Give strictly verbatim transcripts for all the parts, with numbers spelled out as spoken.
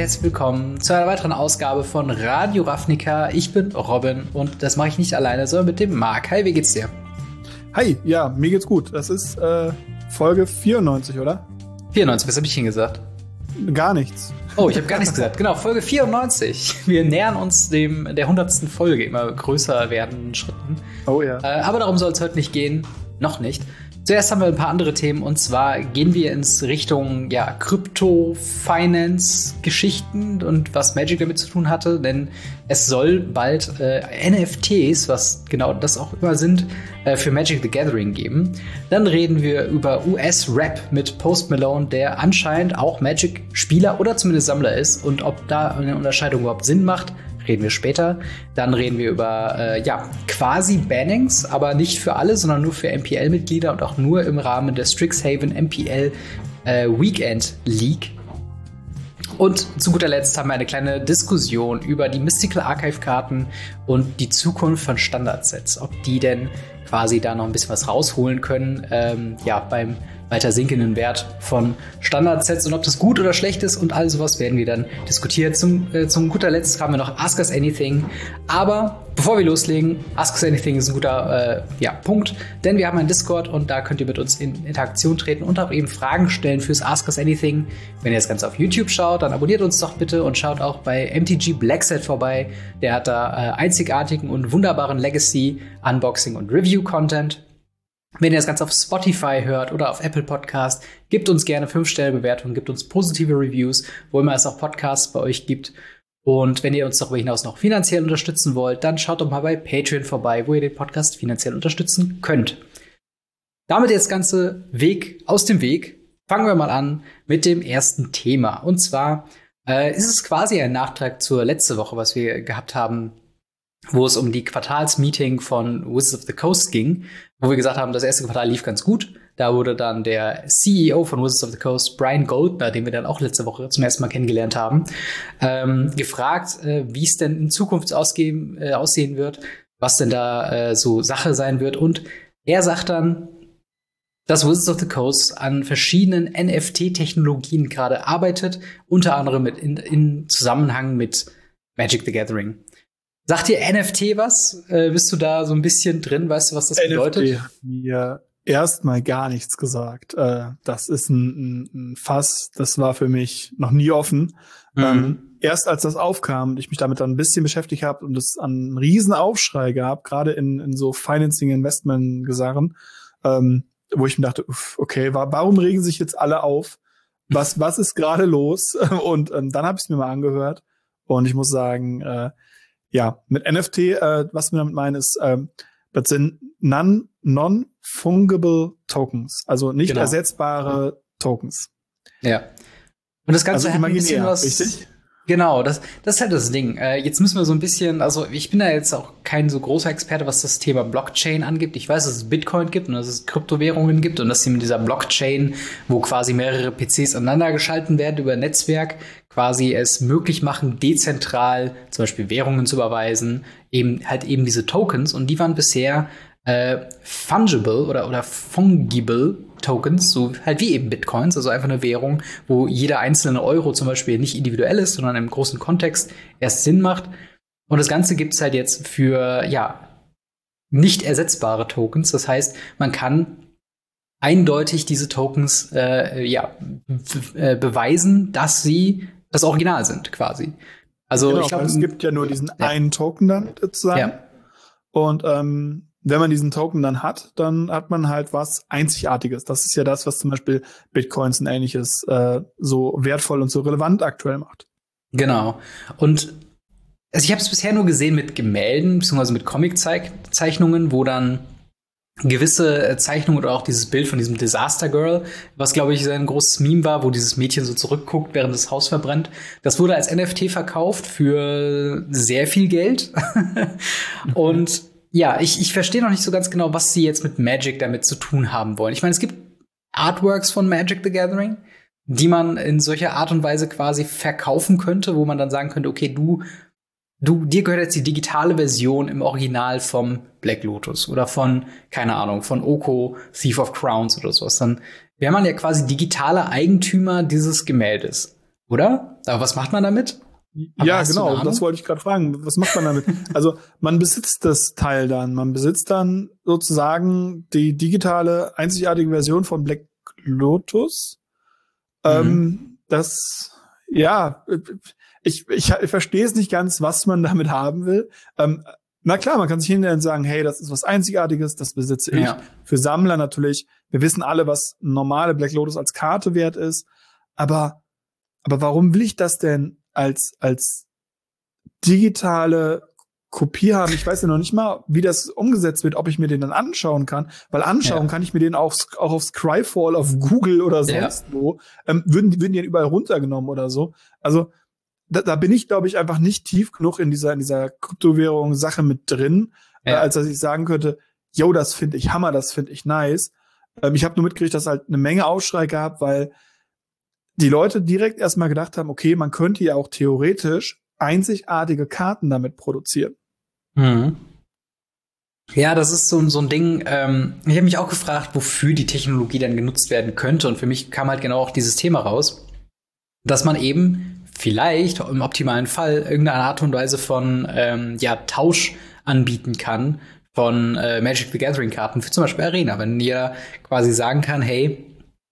herzlich willkommen zu einer weiteren Ausgabe von Radio Ravnica. Ich bin Robin und das mache ich nicht alleine, sondern mit dem Marc. Hi, wie geht's dir? Hi, ja, mir geht's gut. Das ist äh, Folge vierundneunzig, oder? vierundneunzig, was habe ich hingesagt? Gar nichts. Oh, ich habe gar nichts gesagt. Genau, Folge vierundneunzig. Wir nähern uns dem der hundertsten Folge, immer größer werdenden Schritten. Oh ja. Äh, aber darum soll es heute nicht gehen. Noch nicht. Zuerst haben wir ein paar andere Themen und zwar gehen wir ins Richtung ja, Krypto-Finance-Geschichten und was Magic damit zu tun hatte, denn es soll bald äh, N F Ts, was genau das auch immer sind, äh, für Magic the Gathering geben. Dann reden wir über U S-Rap mit Post Malone, der anscheinend auch Magic-Spieler oder zumindest Sammler ist und ob da eine Unterscheidung überhaupt Sinn macht, reden wir später. Dann reden wir über äh, ja, quasi Bannings, aber nicht für alle, sondern nur für M P L-Mitglieder und auch nur im Rahmen der Strixhaven M P L äh, Weekend League. Und zu guter Letzt haben wir eine kleine Diskussion über die Mystical Archive-Karten und die Zukunft von Standardsets. Ob die denn quasi da noch ein bisschen was rausholen können, ähm, ja, beim weiter sinkenden Wert von Standardsets und ob das gut oder schlecht ist und all sowas werden wir dann diskutieren. Zum, äh, zum guter Letzt haben wir noch Ask Us Anything. Aber bevor wir loslegen, Ask Us Anything ist ein guter äh, ja, Punkt, denn wir haben einen Discord und da könnt ihr mit uns in Interaktion treten und auch eben Fragen stellen fürs Ask Us Anything. Wenn ihr das Ganze auf YouTube schaut, dann abonniert uns doch bitte und schaut auch bei M T G Blackset vorbei. Der hat da äh, einzigartigen und wunderbaren Legacy, Unboxing und Review-Content. Wenn ihr das Ganze auf Spotify hört oder auf Apple Podcast, gebt uns gerne fünf Sterne Bewertungen, gebt uns positive Reviews, wo immer es auch Podcasts bei euch gibt. Und wenn ihr uns darüber hinaus noch finanziell unterstützen wollt, dann schaut doch mal bei Patreon vorbei, wo ihr den Podcast finanziell unterstützen könnt. Damit jetzt ganze Weg aus dem Weg, fangen wir mal an mit dem ersten Thema. Und zwar äh, ist es quasi ein Nachtrag zur letzte Woche, was wir gehabt haben, wo es um die Quartalsmeeting von Wizards of the Coast ging, wo wir gesagt haben, das erste Quartal lief ganz gut. Da wurde dann der C E O von Wizards of the Coast, Brian Goldner, den wir dann auch letzte Woche zum ersten Mal kennengelernt haben, ähm, gefragt, äh, wie es denn in Zukunft ausgehen, äh, aussehen wird, was denn da äh, so Sache sein wird. Und er sagt dann, dass Wizards of the Coast an verschiedenen N F T-Technologien gerade arbeitet, unter anderem mit in, in Zusammenhang mit Magic the Gathering. Sagt dir N F T was? Äh, bist du da so ein bisschen drin? Weißt du, was das bedeutet? N F T hat mir erstmal gar nichts gesagt. Äh, das ist ein, ein, ein Fass, das war für mich noch nie offen. Mhm. Ähm, erst als das aufkam und ich mich damit dann ein bisschen beschäftigt habe und es einen riesen Aufschrei gab, gerade in, in so Financing-Investment-Gesarren, ähm, wo ich mir dachte, uff, okay, wa- warum regen sich jetzt alle auf? Was, was ist gerade los? Und ähm, dann habe ich es mir mal angehört und ich muss sagen, äh, ja, mit N F T, äh, was wir damit meinen, ist, ähm, das sind non, non-fungible Tokens, also nicht genau. ersetzbare Tokens. Ja. Und das Ganze also hat ein bisschen was. Richtig? Genau, das, das ist halt das Ding. Äh, jetzt müssen wir so ein bisschen, also ich bin da jetzt auch kein so großer Experte, was das Thema Blockchain angeht. Ich weiß, dass es Bitcoin gibt und dass es Kryptowährungen gibt und dass sie mit dieser Blockchain, wo quasi mehrere P Cs aneinander geschalten werden über ein Netzwerk, quasi es möglich machen, dezentral zum Beispiel Währungen zu überweisen, eben halt eben diese Tokens. Und die waren bisher äh, fungible oder, oder fungible Tokens, so halt wie eben Bitcoins, also einfach eine Währung, wo jeder einzelne Euro zum Beispiel nicht individuell ist, sondern im großen Kontext erst Sinn macht. Und das Ganze gibt's halt jetzt für, ja, nicht ersetzbare Tokens. Das heißt, man kann eindeutig diese Tokens, äh, ja, b- äh, beweisen, dass sie das Original sind, quasi. Also, genau, ich glaube, es gibt ja nur diesen ja. einen Token dann sozusagen. Ja. Und ähm, wenn man diesen Token dann hat, dann hat man halt was Einzigartiges. Das ist ja das, was zum Beispiel Bitcoins und Ähnliches äh, so wertvoll und so relevant aktuell macht. Genau. Und also ich habe es bisher nur gesehen mit Gemälden, beziehungsweise mit Comic-Zeichnungen, wo dann gewisse Zeichnungen oder auch dieses Bild von diesem Disaster Girl, was, glaube ich, ein großes Meme war, wo dieses Mädchen so zurückguckt, während das Haus verbrennt. Das wurde als N F T verkauft für sehr viel Geld. Und ja, ich, ich verstehe noch nicht so ganz genau, was sie jetzt mit Magic damit zu tun haben wollen. Ich meine, es gibt Artworks von Magic the Gathering, die man in solcher Art und Weise quasi verkaufen könnte, wo man dann sagen könnte, okay, du, du, dir gehört jetzt die digitale Version im Original vom Black Lotus oder von, keine Ahnung, von Oko, Thief of Crowns oder sowas. Dann wäre man ja quasi digitaler Eigentümer dieses Gemäldes. oder? Aber was macht man damit? Aber ja, genau, das wollte ich gerade fragen. Was macht man damit? Also man besitzt das Teil dann. Man besitzt dann sozusagen die digitale, einzigartige Version von Black Lotus. Mhm. Ähm, das, ja, ich, ich, ich verstehe es nicht ganz, was man damit haben will. Ähm, na klar, man kann sich hinstellen und sagen, hey, das ist was Einzigartiges, das besitze ich. Ja. Für Sammler natürlich. Wir wissen alle, was normale Black Lotus als Karte wert ist. Aber, aber warum will ich das denn als, als digitale Kopie haben? Ich weiß ja noch nicht mal, wie das umgesetzt wird, ob ich mir den dann anschauen kann, weil anschauen ja. kann ich mir den auch, auch auf Scryfall, auf Google oder sonst ja. wo, ähm, würden, würden die dann überall runtergenommen oder so. Also, da, da bin ich, glaube ich, einfach nicht tief genug in dieser, in dieser Kryptowährung-Sache mit drin, ja. äh, als dass ich sagen könnte, yo, das finde ich Hammer, das finde ich nice. Ähm, ich habe nur mitgekriegt, dass halt eine Menge Aufschrei gab, weil die Leute direkt erstmal gedacht haben, okay, man könnte ja auch theoretisch einzigartige Karten damit produzieren. Mhm. Ja, das ist so, so ein Ding, ähm, ich habe mich auch gefragt, wofür die Technologie dann genutzt werden könnte. Und für mich kam halt genau auch dieses Thema raus, dass man eben vielleicht im optimalen Fall irgendeine Art und Weise von ähm, ja, Tausch anbieten kann von äh, Magic the Gathering Karten für zum Beispiel Arena. Wenn jeder quasi sagen kann, hey,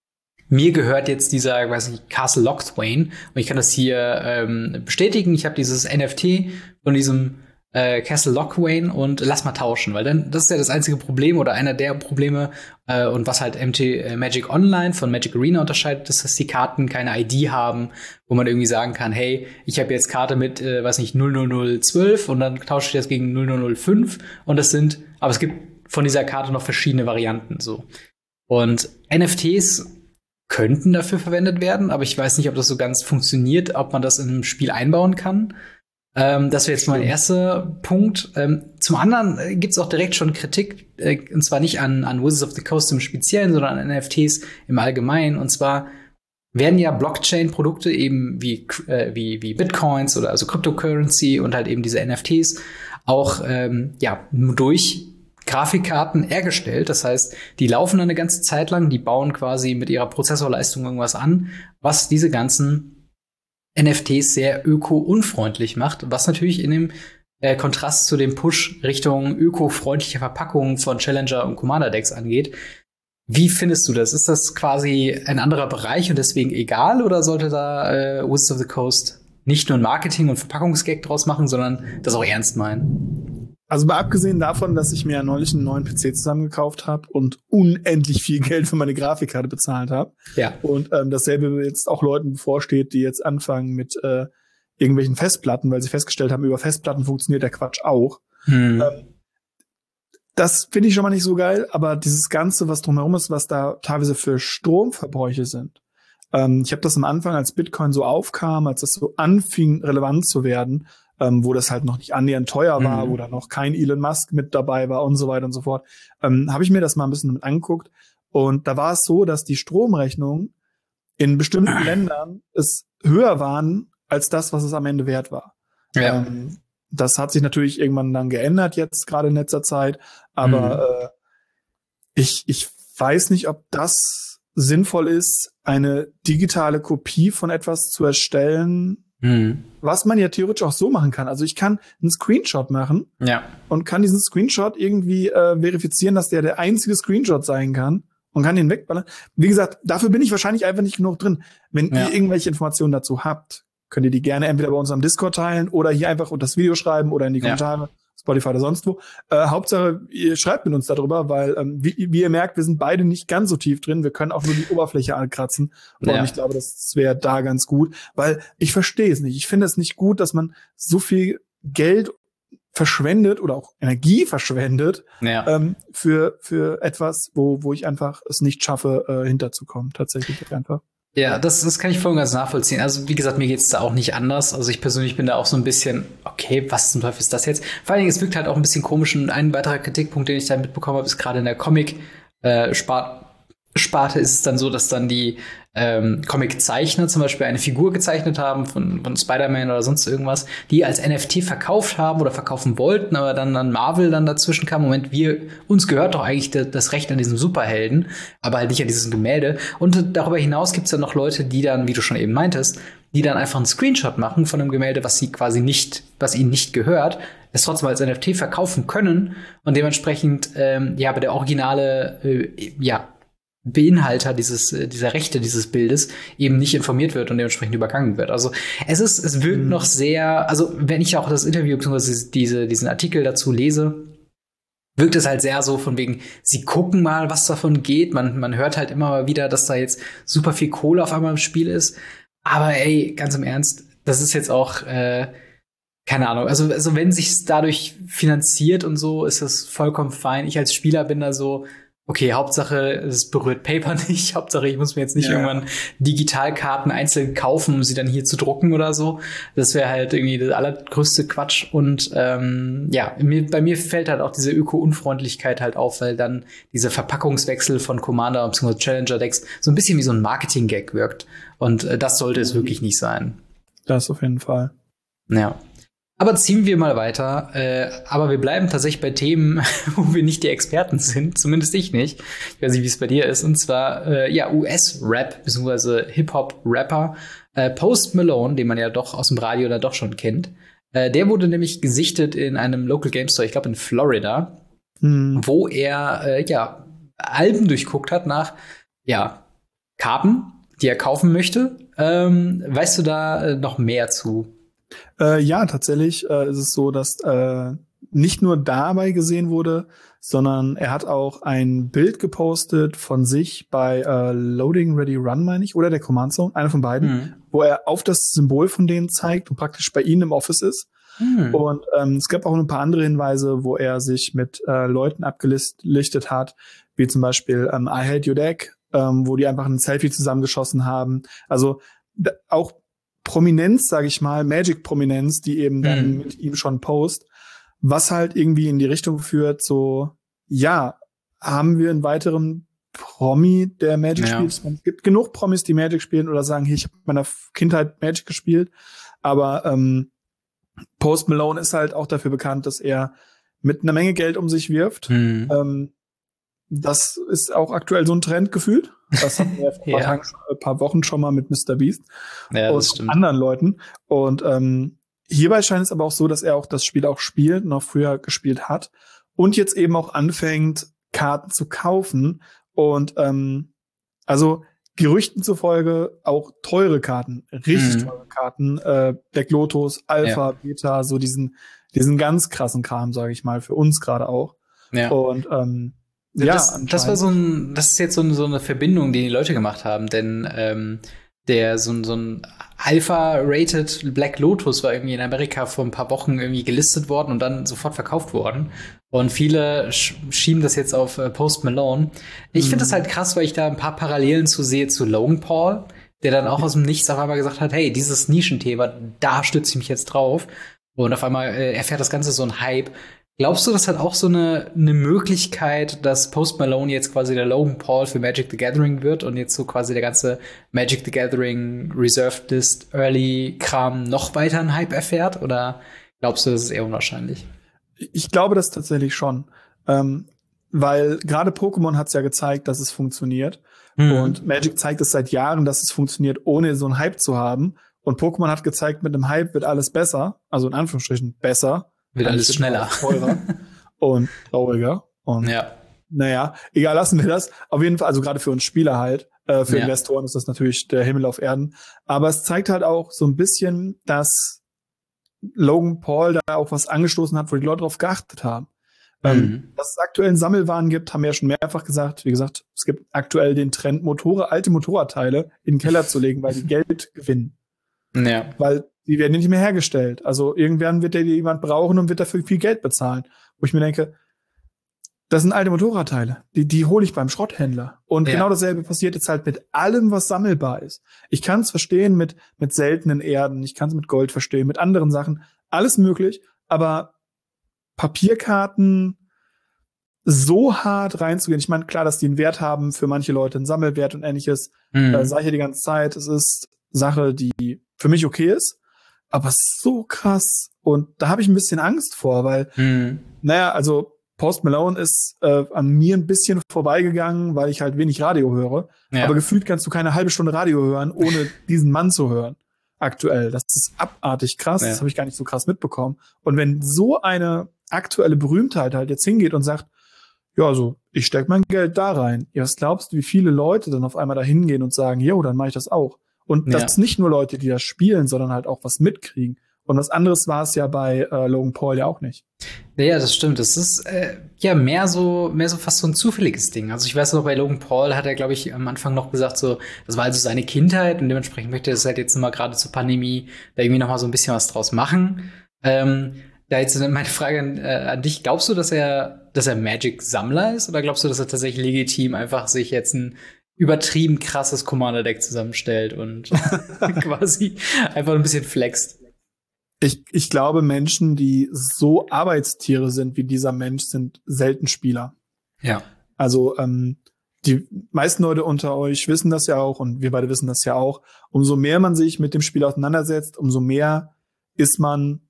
mir gehört jetzt dieser, weiß nicht, Castle Locthwain und ich kann das hier ähm, bestätigen. Ich habe dieses N F T von diesem äh, Castle Locthwain und lass mal tauschen, weil dann das ist ja das einzige Problem oder einer der Probleme äh, und was halt M T äh, Magic Online von Magic Arena unterscheidet, ist, dass die Karten keine I D haben, wo man irgendwie sagen kann, hey, ich habe jetzt Karte mit, äh, weiß nicht, null null null zwölf und dann tausche ich das gegen null null null fünf und das sind, aber es gibt von dieser Karte noch verschiedene Varianten so. Und N F Ts könnten dafür verwendet werden, aber ich weiß nicht, ob das so ganz funktioniert, ob man das in einem Spiel einbauen kann. Ähm, das wäre jetzt mein erster Punkt. Ähm, zum anderen äh, gibt es auch direkt schon Kritik, äh, und zwar nicht an, an Wizards of the Coast im Speziellen, sondern an N F Ts im Allgemeinen. Und zwar werden ja Blockchain-Produkte eben wie, äh, wie, wie Bitcoins oder also Cryptocurrency und halt eben diese N F Ts auch ähm, ja durch Grafikkarten hergestellt. Das heißt, die laufen dann eine ganze Zeit lang, die bauen quasi mit ihrer Prozessorleistung irgendwas an, was diese ganzen N F Ts sehr öko-unfreundlich macht, was natürlich in dem äh, Kontrast zu dem Push Richtung öko-freundliche Verpackungen von Challenger und Commander-Decks angeht. Wie findest du das? Ist das quasi ein anderer Bereich und deswegen egal, oder sollte da äh, Wizards of the Coast nicht nur ein Marketing- und Verpackungsgag draus machen, sondern das auch ernst meinen? Also mal abgesehen davon, dass ich mir neulich einen neuen P C zusammengekauft habe und unendlich viel Geld für meine Grafikkarte bezahlt habe. Ja. Und ähm, dasselbe jetzt auch Leuten bevorsteht, die jetzt anfangen mit äh, irgendwelchen Festplatten, weil sie festgestellt haben, über Festplatten funktioniert der Quatsch auch. Hm. Ähm, das finde ich schon mal nicht so geil, aber dieses Ganze, was drumherum ist, was da teilweise für Stromverbräuche sind. Ähm, ich habe das am Anfang, als Bitcoin so aufkam, als das so anfing, relevant zu werden, ähm, wo das halt noch nicht annähernd teuer war, mhm. wo da noch kein Elon Musk mit dabei war und so weiter und so fort, ähm, habe ich mir das mal ein bisschen mit angeguckt. Und da war es so, dass die Stromrechnungen in bestimmten Ländern es höher waren als das, was es am Ende wert war. Ja. Ähm, das hat sich natürlich irgendwann dann geändert, jetzt gerade in letzter Zeit. Aber mhm. äh, ich, ich weiß nicht, ob das sinnvoll ist, eine digitale Kopie von etwas zu erstellen, mhm. was man ja theoretisch auch so machen kann. Also ich kann einen Screenshot machen ja. und kann diesen Screenshot irgendwie äh, verifizieren, dass der der einzige Screenshot sein kann und kann den wegballern. Wie gesagt, dafür bin ich wahrscheinlich einfach nicht genug drin. Wenn ja. ihr irgendwelche Informationen dazu habt, könnt ihr die gerne entweder bei uns am Discord teilen oder hier einfach unter das Video schreiben oder in die Kommentare, ja. Spotify oder sonst wo. Äh, Hauptsache, ihr schreibt mit uns darüber, weil, ähm, wie, wie ihr merkt, wir sind beide nicht ganz so tief drin. Wir können auch nur die Oberfläche ankratzen. Ja. Und ich glaube, das wäre da ganz gut, weil ich verstehe es nicht. Ich finde es nicht gut, dass man so viel Geld verschwendet oder auch Energie verschwendet ja. ähm, für für etwas, wo wo ich einfach es nicht schaffe, äh, hinterzukommen. Tatsächlich einfach. Ja, das, das kann ich voll und ganz nachvollziehen. Also wie gesagt, mir geht's da auch nicht anders. Also ich persönlich bin da auch so ein bisschen, okay, was zum Teufel ist das jetzt? Vor allen Dingen, es wirkt halt auch ein bisschen komisch. Und ein weiterer Kritikpunkt, den ich da mitbekommen habe, ist gerade in der Comic-Sparte Sparte ist es dann so, dass dann die ähm, Comic-Zeichner zum Beispiel eine Figur gezeichnet haben von, von Spider-Man oder sonst irgendwas, die als N F T verkauft haben oder verkaufen wollten, aber dann, dann Marvel dann dazwischen kam. Moment, wir, uns gehört doch eigentlich de, das Recht an diesen Superhelden, aber halt nicht an dieses Gemälde. Und darüber hinaus gibt's dann noch Leute, die dann, wie du schon eben meintest, die dann einfach einen Screenshot machen von einem Gemälde, was sie quasi nicht, was ihnen nicht gehört, es trotzdem als N F T verkaufen können und dementsprechend ähm, ja, aber der originale äh, ja, Beinhalter dieses, äh, dieser Rechte dieses Bildes eben nicht informiert wird und dementsprechend übergangen wird. Also es ist, es wirkt mhm. noch sehr, also wenn ich auch das Interview bzw. diese, diesen Artikel dazu lese, wirkt es halt sehr so von wegen, sie gucken mal, was davon geht. Man, man hört halt immer mal wieder, dass da jetzt super viel Kohle auf einmal im Spiel ist. Aber ey, ganz im Ernst, das ist jetzt auch äh, keine Ahnung, also, also wenn sich's dadurch finanziert und so, ist das vollkommen fein. Ich als Spieler bin da so, okay, Hauptsache, es berührt Paper nicht. Hauptsache, ich muss mir jetzt nicht ja. irgendwann Digitalkarten einzeln kaufen, um sie dann hier zu drucken oder so. Das wäre halt irgendwie der allergrößte Quatsch. Und ähm, ja, mir, bei mir fällt halt auch diese Öko-Unfreundlichkeit halt auf, weil dann dieser Verpackungswechsel von Commander bzw. Challenger-Decks so ein bisschen wie so ein Marketing-Gag wirkt. Und äh, das sollte es wirklich nicht sein. Das auf jeden Fall. Ja. Aber ziehen wir mal weiter. Äh, aber wir bleiben tatsächlich bei Themen, wo wir nicht die Experten sind. Zumindest ich nicht. Ich weiß nicht, wie es bei dir ist. Und zwar äh, ja U S-Rap bzw. Hip-Hop-Rapper äh, Post Malone, den man ja doch aus dem Radio da doch schon kennt. Äh, der wurde nämlich gesichtet in einem Local Game Store, ich glaube in Florida, hm. wo er äh, ja Alben durchguckt hat nach ja Karten, die er kaufen möchte. Ähm, weißt du da äh, noch mehr zu? Äh, ja, tatsächlich äh, ist es so, dass äh, nicht nur dabei gesehen wurde, sondern er hat auch ein Bild gepostet von sich bei äh, Loading Ready Run, meine ich, oder der Command Zone, einer von beiden, mhm. wo er auf das Symbol von denen zeigt und praktisch bei ihnen im Office ist. Mhm. Und ähm, es gab auch ein paar andere Hinweise, wo er sich mit äh, Leuten abgelichtet hat, wie zum Beispiel ähm, I Hate Your Deck, ähm, wo die einfach ein Selfie zusammengeschossen haben. Also d- auch Prominenz, sage ich mal, Magic-Prominenz, die eben dann mhm. mit ihm schon post, was halt irgendwie in die Richtung führt, so, ja, haben wir einen weiteren Promi, der Magic ja. spielt? Es gibt genug Promis, die Magic spielen oder sagen, hey, ich habe in meiner Kindheit Magic gespielt, aber ähm, Post Malone ist halt auch dafür bekannt, dass er mit einer Menge Geld um sich wirft. Mhm. Ähm, das ist auch aktuell so ein Trend gefühlt. Das hatten wir vor ein paar, ja. Tagen, ein paar Wochen schon mal mit Mister Beast ja, und anderen Leuten. Und ähm, hierbei scheint es aber auch so, dass er auch das Spiel auch spielt, noch früher gespielt hat und jetzt eben auch anfängt, Karten zu kaufen. Und ähm, also Gerüchten zufolge auch teure Karten, richtig mhm. teure Karten, äh, Black Lotus, Alpha, ja. Beta, so diesen diesen ganz krassen Kram, sage ich mal, für uns gerade auch. Ja. Und ähm, Ja, das, das war so ein, das ist jetzt so, ein, so eine Verbindung, die die Leute gemacht haben, denn ähm, der so ein, so ein Alpha-rated Black Lotus war irgendwie in Amerika vor ein paar Wochen irgendwie gelistet worden und dann sofort verkauft worden. Und viele sch- schieben das jetzt auf äh, Post Malone. Ich mhm. finde das halt krass, weil ich da ein paar Parallelen zu sehe zu Logan Paul, der dann auch aus dem Nichts auf einmal gesagt hat, hey, dieses Nischenthema, da stütze ich mich jetzt drauf. Und auf einmal äh, erfährt das Ganze so ein Hype. Glaubst du, das hat auch so eine, eine Möglichkeit, dass Post Malone jetzt quasi der Logan Paul für Magic the Gathering wird und jetzt so quasi der ganze Magic the Gathering Reserved List Early Kram noch weiter einen Hype erfährt? Oder glaubst du, das ist eher unwahrscheinlich? Ich glaube das tatsächlich schon. Ähm, weil gerade Pokémon hat es ja gezeigt, dass es funktioniert. Mhm. Und Magic zeigt es seit Jahren, dass es funktioniert, ohne so einen Hype zu haben. Und Pokémon hat gezeigt, mit einem Hype wird alles besser. Also in Anführungsstrichen besser. Wird alles schneller. Teurer und trauriger. Und ja. Naja, egal, lassen wir das. Auf jeden Fall, also gerade für uns Spieler halt, äh, für ja. Investoren ist das natürlich der Himmel auf Erden. Aber es zeigt halt auch so ein bisschen, dass Logan Paul da auch was angestoßen hat, wo die Leute drauf geachtet haben. Mhm. Ähm, dass es aktuell einen Sammelwahn gibt, haben wir ja schon mehrfach gesagt. Wie gesagt, es gibt aktuell den Trend, Motorrad, alte Motorradteile in den Keller zu legen, weil die Geld gewinnen. Ja. Weil die werden nicht mehr hergestellt. Also irgendwann wird der jemand brauchen und wird dafür viel Geld bezahlen. Wo ich mir denke, das sind alte Motorradteile. Die, die hole ich beim Schrotthändler. Und ja. genau dasselbe passiert jetzt halt mit allem, was sammelbar ist. Ich kann es verstehen mit, mit seltenen Erden. Ich kann es mit Gold verstehen, mit anderen Sachen. Alles möglich. Aber Papierkarten so hart reinzugehen. Ich meine, klar, dass die einen Wert haben, für manche Leute einen Sammelwert und ähnliches. Mhm. Äh, sage ich ja die ganze Zeit. Es ist Sache, die für mich okay ist. Aber so krass. Und da habe ich ein bisschen Angst vor, weil, mhm. naja, also Post Malone ist äh, an mir ein bisschen vorbeigegangen, weil ich halt wenig Radio höre. Ja. Aber gefühlt kannst du keine halbe Stunde Radio hören, ohne diesen Mann zu hören. aktuell. Das ist abartig krass. Ja. Das habe ich gar nicht so krass mitbekommen. Und wenn so eine aktuelle Berühmtheit halt jetzt hingeht und sagt, ja, also ich stecke mein Geld da rein. Ja, was glaubst du, wie viele Leute dann auf einmal da hingehen und sagen, jo, dann mache ich das auch. Und Ja. das ist nicht nur Leute, die das spielen, sondern halt auch was mitkriegen. Und was anderes war es ja bei äh, Logan Paul ja auch nicht. Ja, das stimmt. Das ist äh, ja mehr so, mehr so fast so ein zufälliges Ding. Also ich weiß noch, bei Logan Paul hat er, glaube ich, am Anfang noch gesagt, so, das war also seine Kindheit und dementsprechend möchte er das halt jetzt mal gerade zur Pandemie da irgendwie noch mal so ein bisschen was draus machen. Ähm, da jetzt meine Frage an, äh, an dich: Glaubst du, dass er, dass er Magic-Sammler ist, oder glaubst du, dass er tatsächlich legitim einfach sich jetzt ein übertrieben krasses Commander-Deck zusammenstellt und quasi einfach ein bisschen flext? Ich, ich glaube, Menschen, die so Arbeitstiere sind wie dieser Mensch, sind selten Spieler. Ja. Also ähm, die meisten Leute unter euch wissen das ja auch und wir beide wissen das ja auch. Umso mehr man sich mit dem Spiel auseinandersetzt, umso mehr ist man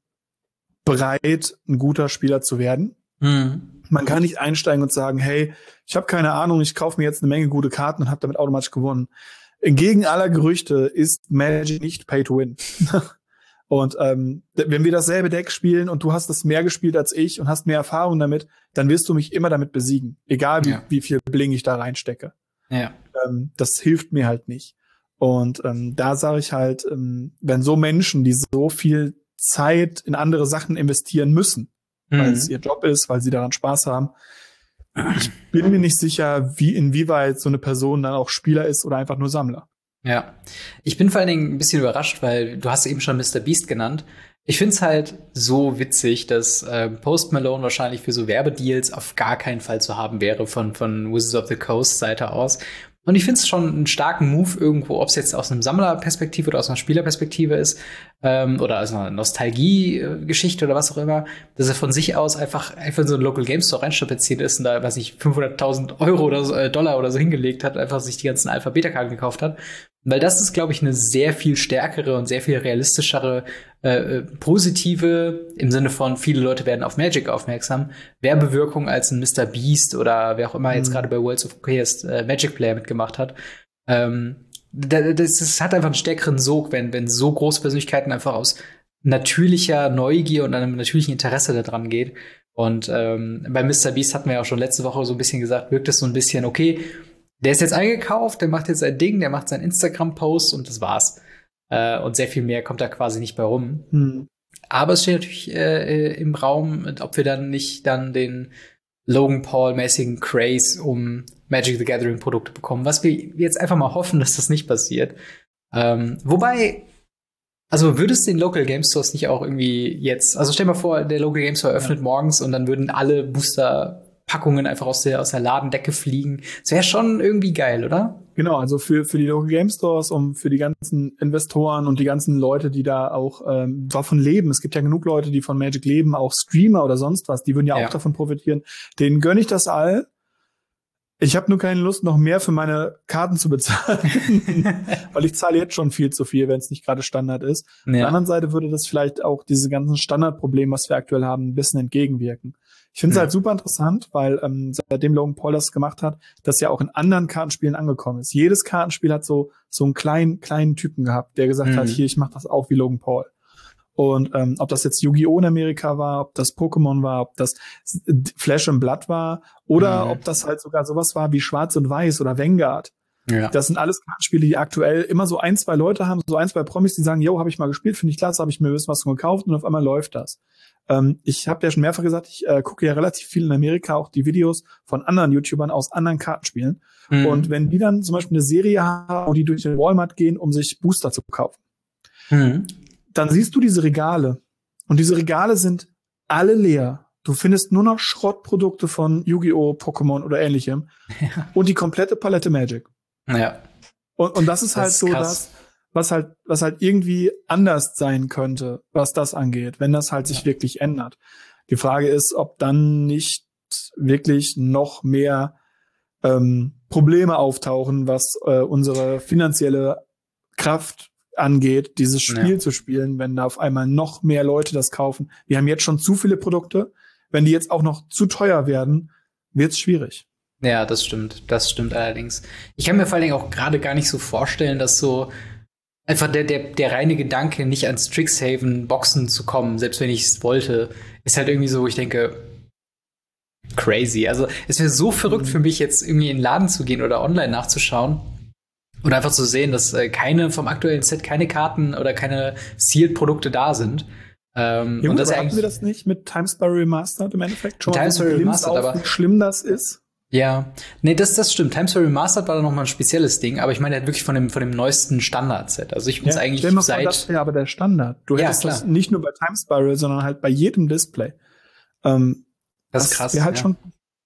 bereit, ein guter Spieler zu werden. Mhm. Man kann nicht einsteigen und sagen, hey, ich habe keine Ahnung, ich kaufe mir jetzt eine Menge gute Karten und habe damit automatisch gewonnen. Entgegen aller Gerüchte ist Magic nicht Pay to Win. Und ähm, wenn wir dasselbe Deck spielen und du hast das mehr gespielt als ich und hast mehr Erfahrung damit, dann wirst du mich immer damit besiegen. Egal, wie, Ja. wie viel Bling ich da reinstecke. Ja. Ähm, das hilft mir halt nicht. Und ähm, da sage ich halt, ähm, wenn so Menschen, die so viel Zeit in andere Sachen investieren müssen, Mhm. weil es ihr Job ist, weil sie daran Spaß haben, ich bin mir nicht sicher, wie inwieweit so eine Person dann auch Spieler ist oder einfach nur Sammler. Ja, ich bin vor allen Dingen ein bisschen überrascht, weil du hast eben schon Mister Beast genannt. Ich find's halt so witzig, dass äh, Post Malone wahrscheinlich für so Werbedeals auf gar keinen Fall zu haben wäre von von Wizards of the Coast Seite aus. Und ich find's schon einen starken Move irgendwo, ob es jetzt aus einem Sammlerperspektive oder aus einer Spielerperspektive ist, ähm, oder aus einer Nostalgie-Geschichte oder was auch immer, dass er von sich aus einfach einfach in so einen Local Game Store reinstolziert ist und da, weiß ich, fünfhunderttausend Euro oder so, äh, Dollar oder so hingelegt hat, einfach sich die ganzen Alpha-Beta-Karten gekauft hat. Weil das ist, glaube ich, eine sehr viel stärkere und sehr viel realistischere, äh, positive, im Sinne von viele Leute werden auf Magic aufmerksam, Werbewirkung als ein Mister Beast oder wer auch immer jetzt Mhm. gerade bei Worlds of Chaos äh, Magic Player mitgemacht hat. Ähm, das, das hat einfach einen stärkeren Sog, wenn, wenn so große Persönlichkeiten einfach aus natürlicher Neugier und einem natürlichen Interesse da dran geht. Und ähm, bei Mister Beast hatten wir ja auch schon letzte Woche so ein bisschen gesagt, wirkt es so ein bisschen, okay, der ist jetzt eingekauft, der macht jetzt sein Ding, der macht seinen Instagram-Post und das war's. Äh, und sehr viel mehr kommt da quasi nicht bei rum. Hm. Aber es steht natürlich äh, im Raum, ob wir dann nicht dann den Logan Paul-mäßigen Craze um Magic the Gathering-Produkte bekommen, was wir jetzt einfach mal hoffen, dass das nicht passiert. Ähm, wobei, also würde es den Local Game Stores nicht auch irgendwie jetzt, also stell dir mal vor, der Local Game Store öffnet Ja. morgens und dann würden alle Booster-Packungen einfach aus der, aus der Ladendecke fliegen. Das wäre schon irgendwie geil, oder? Genau, also für für die Local Game Stores und für die ganzen Investoren und die ganzen Leute, die da auch ähm, davon leben. Es gibt ja genug Leute, die von Magic leben, auch Streamer oder sonst was, die würden ja, Ja. auch davon profitieren. Denen gönne ich das all. Ich habe nur keine Lust, noch mehr für meine Karten zu bezahlen, weil ich zahle jetzt schon viel zu viel, wenn es nicht gerade Standard ist. Auf der anderen Seite würde das vielleicht auch diese ganzen Standardprobleme, was wir aktuell haben, ein bisschen entgegenwirken. Ich finde es Ja. halt super interessant, weil ähm, seitdem Logan Paul das gemacht hat, das ja auch in anderen Kartenspielen angekommen ist. Jedes Kartenspiel hat so so einen kleinen kleinen Typen gehabt, der gesagt Mhm. hat, hier, ich mache das auch wie Logan Paul. Und ähm, ob das jetzt Yu-Gi-Oh! In Amerika war, ob das Pokémon war, ob das Flash and Blood war oder Mhm. ob das halt sogar sowas war wie Schwarz und Weiß oder Vanguard. Ja. Das sind alles Kartenspiele, die aktuell immer so ein, zwei Leute haben, so ein, zwei Promis, die sagen, yo, habe ich mal gespielt, finde ich klasse, habe ich mir ein bisschen was von gekauft und auf einmal läuft das. Ähm, ich habe ja schon mehrfach gesagt, ich äh, gucke ja relativ viel in Amerika auch die Videos von anderen YouTubern aus anderen Kartenspielen. Mhm. Und wenn die dann zum Beispiel eine Serie haben, wo die durch den Walmart gehen, um sich Booster zu kaufen, Mhm. dann siehst du diese Regale. Und diese Regale sind alle leer. Du findest nur noch Schrottprodukte von Yu-Gi-Oh!, Pokémon oder ähnlichem. Ja. Und die komplette Palette Magic. Ja. Und, und das ist Das halt ist so krass. das, was halt, was halt irgendwie anders sein könnte, was das angeht, wenn das halt sich Ja. wirklich ändert. Die Frage ist, ob dann nicht wirklich noch mehr ähm, Probleme auftauchen, was äh, unsere finanzielle Kraft angeht, dieses Spiel Ja. zu spielen, wenn da auf einmal noch mehr Leute das kaufen. Wir haben jetzt schon zu viele Produkte. Wenn die jetzt auch noch zu teuer werden, wird's schwierig. Ja, das stimmt. Das stimmt allerdings. Ich kann mir vor allen Dingen auch gerade gar nicht so vorstellen, dass so einfach der, der, der reine Gedanke, nicht ans Strixhaven-Boxen zu kommen, selbst wenn ich es wollte, ist halt irgendwie so, wo ich denke, crazy. Also es wäre so verrückt für mich, jetzt irgendwie in den Laden zu gehen oder online nachzuschauen und einfach zu sehen, dass äh, keine vom aktuellen Set, keine Karten oder keine Sealed-Produkte da sind. Ähm, ja, gut, und das aber ja hatten wir das nicht mit Timesparrow Remastered im Endeffekt schon? Timesparrow Remastered, auf, aber wie schlimm das ist. Ja, nee, das, das stimmt. Timesparrow Remastered war da noch mal ein spezielles Ding, aber ich meine halt wirklich von dem, von dem neuesten Standard-Set. Also ich muss ja, eigentlich stell mal vor, seit... das wäre aber der Standard. Du Ja, hättest klar. das nicht nur bei Timesparrow, sondern halt bei jedem Display. Ähm, das, das ist krass. wäre halt ja. schon.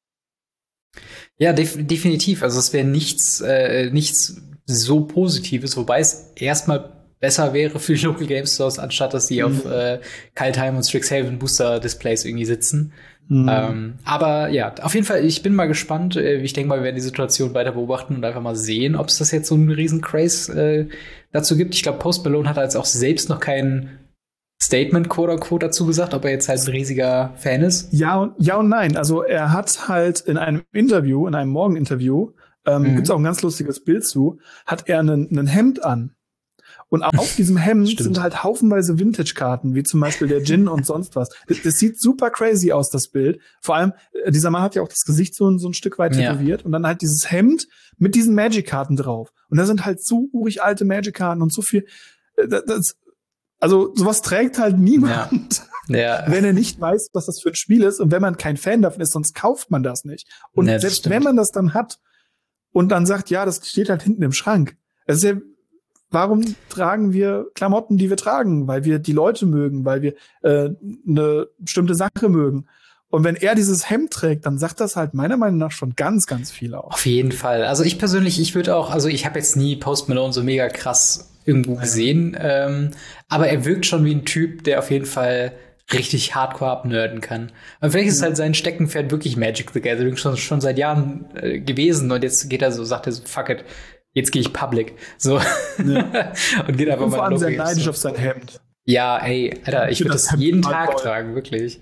Ja, def definitiv. Also es wäre nichts, äh, nichts so Positives, wobei es erstmal besser wäre für die Local Game Stores, anstatt dass die mhm. auf äh, Kaldheim und Strixhaven Booster Displays irgendwie sitzen. Mhm. Ähm, aber ja, auf jeden Fall, ich bin mal gespannt. Äh, ich denke mal, wir werden die Situation weiter beobachten und einfach mal sehen, ob es das jetzt so einen riesen Craze äh, dazu gibt. Ich glaube, Post Malone hat jetzt auch selbst noch keinen Statement, quote unquote, dazu gesagt, ob er jetzt halt ein riesiger Fan ist. Ja und, ja und nein. Also er hat halt in einem Interview, in einem Morgeninterview, ähm, mhm. gibt's auch ein ganz lustiges Bild zu, hat er einen, einen Hemd an. Und auf diesem Hemd sind halt haufenweise Vintage-Karten, wie zum Beispiel der Djinn und sonst was. Das, das sieht super crazy aus, das Bild. Vor allem, dieser Mann hat ja auch das Gesicht so, so ein Stück weit tätowiert. Ja. Und dann halt dieses Hemd mit diesen Magic-Karten drauf. Und da sind halt so urig alte Magic-Karten und so viel. Das, das, also sowas trägt halt niemand, ja. Ja. wenn er nicht weiß, was das für ein Spiel ist. Und wenn man kein Fan davon ist, sonst kauft man das nicht. Und ja, selbst stimmt. wenn man das dann hat und dann sagt, ja, das steht halt hinten im Schrank. Das ist ja Warum tragen wir Klamotten, die wir tragen? Weil wir die Leute mögen, weil wir äh, eine bestimmte Sache mögen. Und wenn er dieses Hemd trägt, dann sagt das halt meiner Meinung nach schon ganz, ganz viel aus. Auf jeden Fall. Also ich persönlich, ich würde auch, also ich habe jetzt nie Post Malone so mega krass irgendwo gesehen, ja. ähm, aber er wirkt schon wie ein Typ, der auf jeden Fall richtig hardcore abnerden kann. Und vielleicht ist halt sein Steckenpferd wirklich Magic the Gathering schon, schon seit Jahren äh, gewesen und jetzt geht er so, sagt er so, fuck it. Jetzt gehe ich public. So. Ja. Und geht einfach ich bin mal vor allem sehr neidisch so. auf sein Hemd. Ja, ey, Alter, ich, ich würde das, das jeden Tag voll. tragen, wirklich.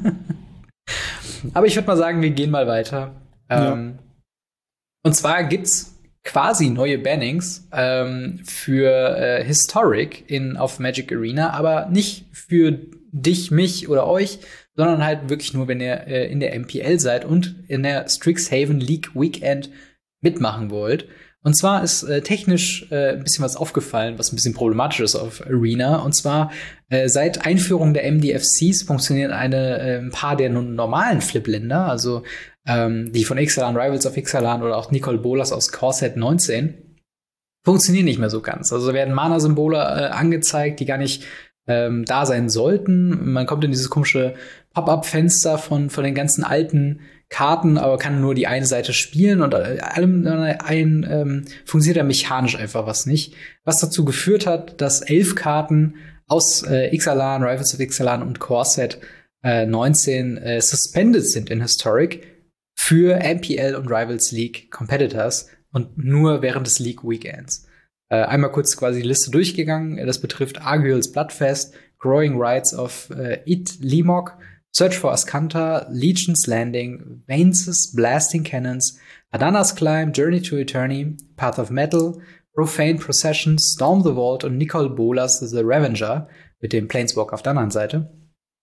Aber ich würde mal sagen, wir gehen mal weiter. Ja. Ähm, und zwar gibt's quasi neue Bannings ähm, für äh, Historic in, auf Magic Arena, aber nicht für dich, mich oder euch, sondern halt wirklich nur, wenn ihr äh, in der M P L seid und in der Strixhaven League Weekend mitmachen wollt. Und zwar ist äh, technisch äh, ein bisschen was aufgefallen, was ein bisschen problematisch ist auf Arena. Und zwar äh, seit Einführung der M D F Cs funktionieren eine, äh, ein paar der normalen Flip-Länder, also ähm, die von Ixalan Rivals of Ixalan oder auch Nicole Bolas aus Core Set neunzehn, funktionieren nicht mehr so ganz. Also werden Mana-Symbole äh, angezeigt, die gar nicht ähm, da sein sollten. Man kommt in dieses komische Pop-up-Fenster von, von den ganzen alten Karten, aber kann nur die eine Seite spielen und allem ein ähm, funktioniert da mechanisch einfach was nicht. Was dazu geführt hat, dass elf Karten aus äh, Ixalan, Rivals of Ixalan und Core Set äh, neunzehn äh, suspended sind in Historic für M P L und Rivals League Competitors und nur während des League Weekends. Äh, einmal kurz quasi die Liste durchgegangen. Das betrifft Arguel's Bloodfest, Growing Rights of äh, It Limok, Search for Azcanta, Legion's Landing, Vayne's Blasting Cannons, Adana's Climb, Journey to Eternity, Path of Metal, Profane Procession, Storm the Vault und Nicole Bolas The Revenger mit dem Planeswalker auf der anderen Seite.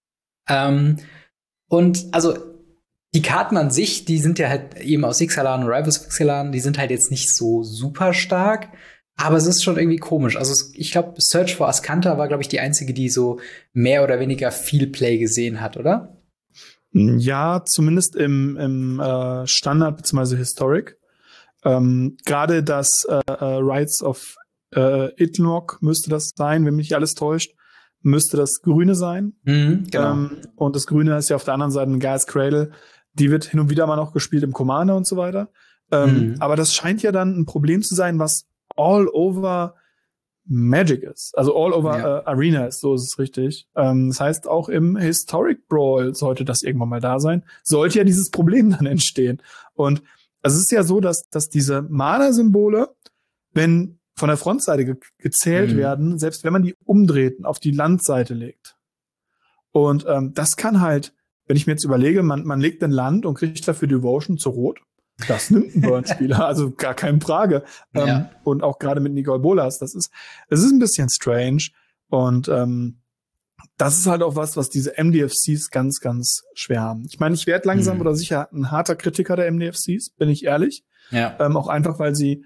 Ähm, und also die Karten an sich, die sind ja halt eben aus Ixalan und Rivals of Ixalan, die sind halt jetzt nicht so super stark. Aber es ist schon irgendwie komisch. Also ich glaube, Search for Azcanta war, glaube ich, die einzige, die so mehr oder weniger viel Play gesehen hat, oder? Ja, zumindest im, im äh, Standard bzw. Historic. Ähm, Gerade das äh, Rights of äh, Itlok müsste das sein, wenn mich nicht alles täuscht, müsste das Grüne sein. Mhm, genau. Ähm, und das Grüne ist ja auf der anderen Seite ein Gas Cradle. Die wird hin und wieder mal noch gespielt im Commander und so weiter. Ähm, mhm. Aber das scheint ja dann ein Problem zu sein, was all over Magic ist. Also all over ja. äh, Arena ist, so ist es richtig. Ähm, das heißt, auch im Historic Brawl sollte das irgendwann mal da sein. Sollte ja dieses Problem dann entstehen. Und also es ist ja so, dass, dass diese Mana-Symbole, wenn von der Frontseite ge- gezählt mhm. werden, selbst wenn man die umdreht und auf die Landseite legt. Und ähm, das kann halt, wenn ich mir jetzt überlege, man, man legt ein Land und kriegt dafür Devotion zu Rot. Das nimmt ein Burn-Spieler, also gar keine Frage. Ja. Ähm, und auch gerade mit Nicole Bolas, das ist, es ist ein bisschen strange. Und ähm, das ist halt auch was, was diese M D F Cs ganz, ganz schwer haben. Ich meine, ich werde langsam mhm. oder sicher ein harter Kritiker der M D F Cs, bin ich ehrlich. Ja. Ähm, auch einfach, weil sie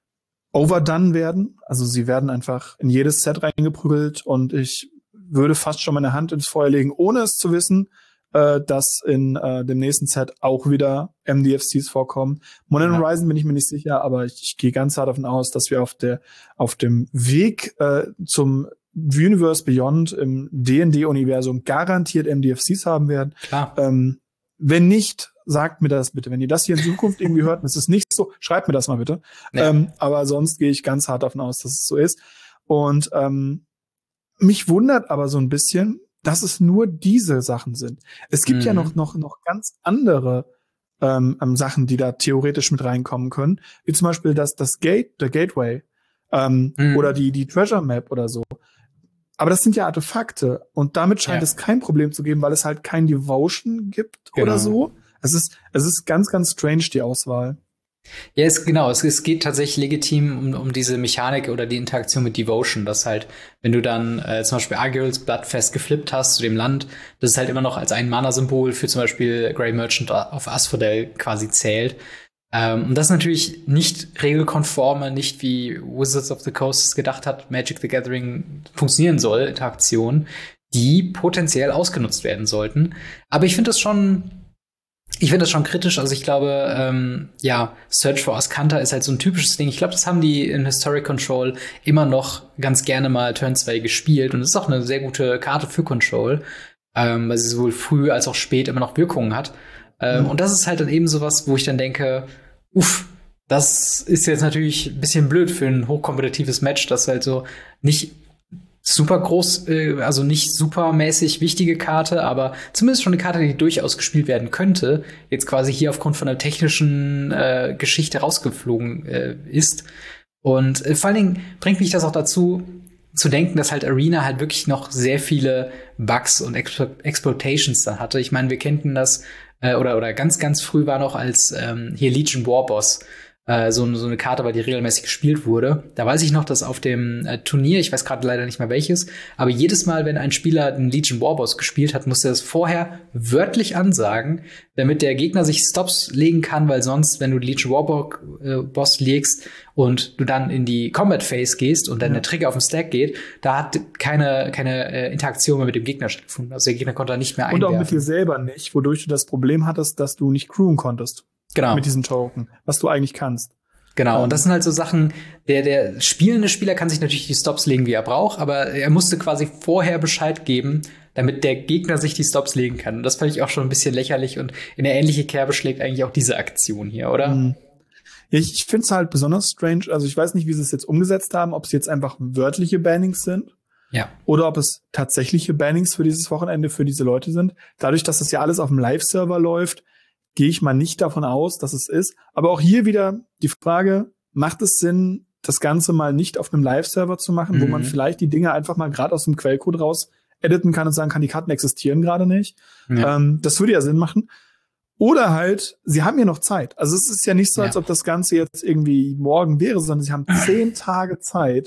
overdone werden. Also sie werden einfach in jedes Set reingeprügelt und ich würde fast schon meine Hand ins Feuer legen, ohne es zu wissen, äh, dass in äh, dem nächsten Set auch wieder M D F Cs vorkommen. Modern ja. Horizon bin ich mir nicht sicher, aber ich, ich gehe ganz hart davon aus, dass wir auf der auf dem Weg äh, zum Universe Beyond im D und D-Universum garantiert M D F Cs haben werden. Klar. Ähm, wenn nicht, sagt mir das bitte. Wenn ihr das hier in Zukunft irgendwie hört und es ist nicht so, schreibt mir das mal bitte. Ja. Ähm, aber sonst gehe ich ganz hart davon aus, dass es so ist. Und ähm, mich wundert aber so ein bisschen, dass es nur diese Sachen sind. Es gibt mhm. ja noch, noch, noch ganz andere ähm, Sachen, die da theoretisch mit reinkommen können. Wie zum Beispiel das, das Gate, der Gateway ähm, mhm. oder die, die Treasure Map oder so. Aber das sind ja Artefakte und damit scheint ja. es kein Problem zu geben, weil es halt kein Devotion gibt genau. oder so. Es ist, es ist ganz, ganz strange, die Auswahl. Ja, es, genau, es, es geht tatsächlich legitim um, um diese Mechanik oder die Interaktion mit Devotion, dass halt, wenn du dann äh, zum Beispiel Arguel's Bloodfest geflippt hast zu dem Land, das ist halt immer noch als ein Mana-Symbol für zum Beispiel Grey Merchant of Asphodel quasi zählt. Ähm, und das ist natürlich nicht regelkonforme, nicht wie Wizards of the Coast gedacht hat, Magic the Gathering funktionieren soll, Interaktionen, die potenziell ausgenutzt werden sollten. Aber ich finde das schon Ich finde das schon kritisch. Also ich glaube, ähm, ja, Search for Azcanta ist halt so ein typisches Ding. Ich glaube, das haben die in Historic Control immer noch ganz gerne mal Turn zwei gespielt. Und es ist auch eine sehr gute Karte für Control, ähm, weil sie sowohl früh als auch spät immer noch Wirkungen hat. Ähm, mhm. Und das ist halt dann eben sowas, wo ich dann denke, uff, das ist jetzt natürlich ein bisschen blöd für ein hochkompetitives Match, das halt so nicht super groß, äh, also nicht supermäßig wichtige Karte, aber zumindest schon eine Karte, die durchaus gespielt werden könnte, jetzt quasi hier aufgrund von einer technischen äh, Geschichte rausgeflogen äh, ist. Und äh, vor allen Dingen bringt mich das auch dazu, zu denken, dass halt Arena halt wirklich noch sehr viele Bugs und Explo- Exploitations dann hatte. Ich meine, wir kennten das, äh, oder oder ganz, ganz früh war noch als ähm, hier Legion Warboss, äh, so, so eine Karte, weil die regelmäßig gespielt wurde. Da weiß ich noch, dass auf dem äh, Turnier, ich weiß gerade leider nicht mehr welches, aber jedes Mal, wenn ein Spieler den Legion Warboss gespielt hat, musste er das vorher wörtlich ansagen, damit der Gegner sich Stops legen kann, weil sonst, wenn du Legion Warboss äh, legst und du dann in die Combat Phase gehst und dann ja. der Trigger auf den Stack geht, da hat keine keine äh, Interaktion mehr mit dem Gegner stattgefunden. Also der Gegner konnte da nicht mehr einwerfen. Und auch mit dir selber nicht, wodurch du das Problem hattest, dass du nicht crewen konntest. Genau. Mit diesen Token, was du eigentlich kannst. Genau, um. und das sind halt so Sachen, der der spielende Spieler kann sich natürlich die Stops legen, wie er braucht, aber er musste quasi vorher Bescheid geben, damit der Gegner sich die Stops legen kann. Und das fand ich auch schon ein bisschen lächerlich und in eine ähnliche Kerbe schlägt eigentlich auch diese Aktion hier, oder? Mhm. Ja, ich ich finde es halt besonders strange. Also ich weiß nicht, wie sie es jetzt umgesetzt haben, ob es jetzt einfach wörtliche Bannings sind. Ja. Oder ob es tatsächliche Bannings für dieses Wochenende für diese Leute sind. Dadurch, dass das ja alles auf dem Live-Server läuft, gehe ich mal nicht davon aus, dass es ist. Aber auch hier wieder die Frage, macht es Sinn, das Ganze mal nicht auf einem Live-Server zu machen, mhm. wo man vielleicht die Dinge einfach mal gerade aus dem Quellcode raus editen kann und sagen kann, die Karten existieren gerade nicht. Ja. Ähm, das würde ja Sinn machen. Oder halt, sie haben ja noch Zeit. Also es ist ja nicht so, als ja. ob das Ganze jetzt irgendwie morgen wäre, sondern sie haben zehn Tage Zeit,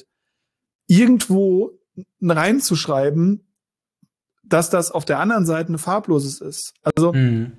irgendwo reinzuschreiben, dass das auf der anderen Seite eine farbloses ist. Also mhm.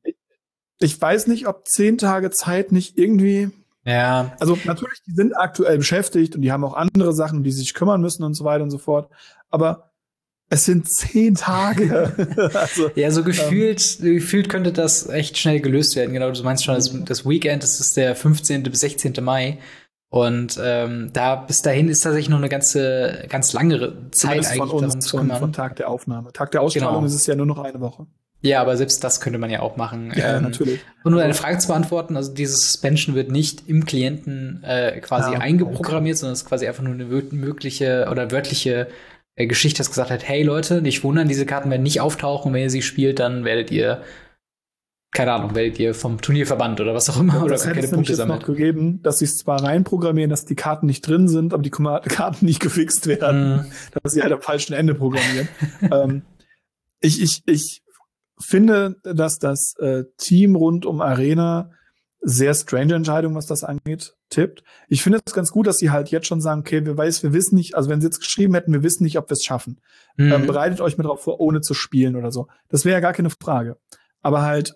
ich weiß nicht, ob zehn Tage Zeit nicht irgendwie. Ja. Also natürlich, die sind aktuell beschäftigt und die haben auch andere Sachen, um die sie sich kümmern müssen und so weiter und so fort. Aber es sind zehn Tage. also, ja, so gefühlt, ähm, gefühlt könnte das echt schnell gelöst werden. Genau, du meinst schon, das, das Weekend, das ist der fünfzehnten bis sechzehnten Mai. Und ähm, da bis dahin ist tatsächlich noch eine ganze, ganz lange Zeit eigentlich von uns, darum zu kümmern. Von Tag der Aufnahme. Tag der Ausstrahlung genau. ist es ja nur noch eine Woche. Ja, aber selbst das könnte man ja auch machen. Ja, ähm, natürlich. Und um deine Frage zu beantworten, also dieses Suspension wird nicht im Klienten äh, quasi ja, eingeprogrammiert, okay. sondern es ist quasi einfach nur eine mögliche oder wörtliche äh, Geschichte, das gesagt hat, hey Leute, nicht wundern, diese Karten werden nicht auftauchen, wenn ihr sie spielt, dann werdet ihr, keine Ahnung, werdet ihr vom Turnier verbannt oder was auch immer. Ja, oder das hätte es nämlich noch gegeben, dass sie es zwar reinprogrammieren, dass die Karten nicht drin sind, aber die Karten nicht gefixt werden. Mm. Dass sie halt am falschen Ende programmieren. ähm, ich, ich, ich finde, dass das äh, Team rund um Arena sehr strange Entscheidung, was das angeht, tippt. Ich finde es ganz gut, dass sie halt jetzt schon sagen, okay, wir weiß, wir wissen nicht, also wenn sie jetzt geschrieben hätten, wir wissen nicht, ob wir es schaffen. Mhm. Ähm, bereitet euch mit drauf vor, ohne zu spielen oder so. Das wäre ja gar keine Frage. Aber halt,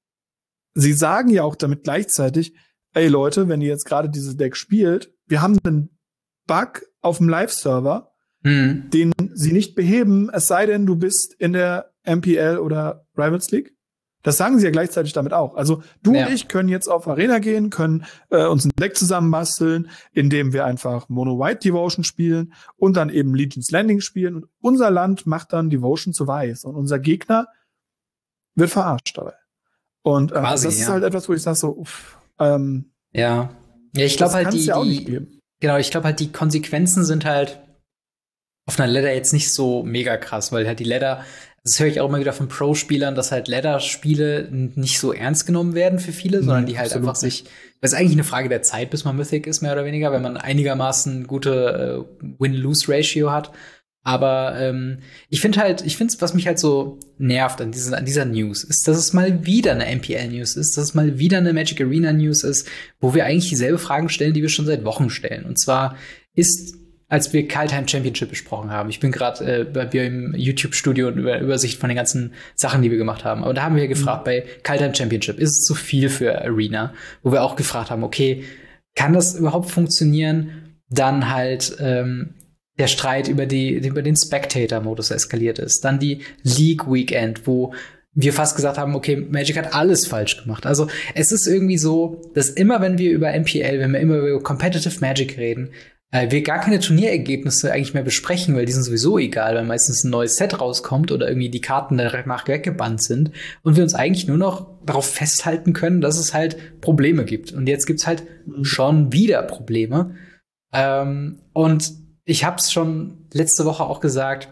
sie sagen ja auch damit gleichzeitig, ey Leute, wenn ihr jetzt gerade dieses Deck spielt, wir haben einen Bug auf dem Live-Server, mhm. den sie nicht beheben, es sei denn, du bist in der M P L oder Rivals League. Das sagen sie ja gleichzeitig damit auch. Also du ja. und ich können jetzt auf Arena gehen, können äh, uns ein Deck zusammenbasteln, indem wir einfach Mono-White Devotion spielen und dann eben Legion's Landing spielen. Und unser Land macht dann Devotion zu Weiß. Und unser Gegner wird verarscht dabei. Und äh, Quasi, das ist ja. halt etwas, wo ich sage so, uff, ähm, ja. Ja, ich glaube halt die, ja auch die nicht geben. Genau, ich glaube halt die Konsequenzen sind halt auf einer Ladder jetzt nicht so mega krass, weil halt die Ladder, das höre ich auch immer wieder von Pro-Spielern, dass halt Ladder-Spiele nicht so ernst genommen werden für viele, nee, sondern die halt einfach sich, das ist eigentlich eine Frage der Zeit, bis man Mythic ist, mehr oder weniger, wenn man einigermaßen gute äh, Win-Lose-Ratio hat. Aber ähm, ich finde halt, ich finde, was mich halt so nervt an, diese, an dieser News, ist, dass es mal wieder eine M P L-News ist, dass es mal wieder eine Magic Arena-News ist, wo wir eigentlich dieselbe Fragen stellen, die wir schon seit Wochen stellen. Und zwar ist, als wir Kaldheim Championship besprochen haben, ich bin gerade äh, bei mir im YouTube-Studio und über Übersicht von den ganzen Sachen, die wir gemacht haben. Aber da haben wir gefragt, mhm. bei Kaldheim Championship, ist es zu viel für Arena? Wo wir auch gefragt haben, okay, kann das überhaupt funktionieren? Dann halt ähm, der Streit über die über den Spectator-Modus eskaliert ist. Dann die League-Weekend, wo wir fast gesagt haben, okay, Magic hat alles falsch gemacht. Also es ist irgendwie so, dass immer, wenn wir über M P L, wenn wir immer über Competitive Magic reden, äh, wir gar keine Turnierergebnisse eigentlich mehr besprechen, weil die sind sowieso egal, weil meistens ein neues Set rauskommt oder irgendwie die Karten danach weggebannt sind und wir uns eigentlich nur noch darauf festhalten können, dass es halt Probleme gibt. Und jetzt gibt's halt schon wieder Probleme. Ähm, und ich habe es schon letzte Woche auch gesagt,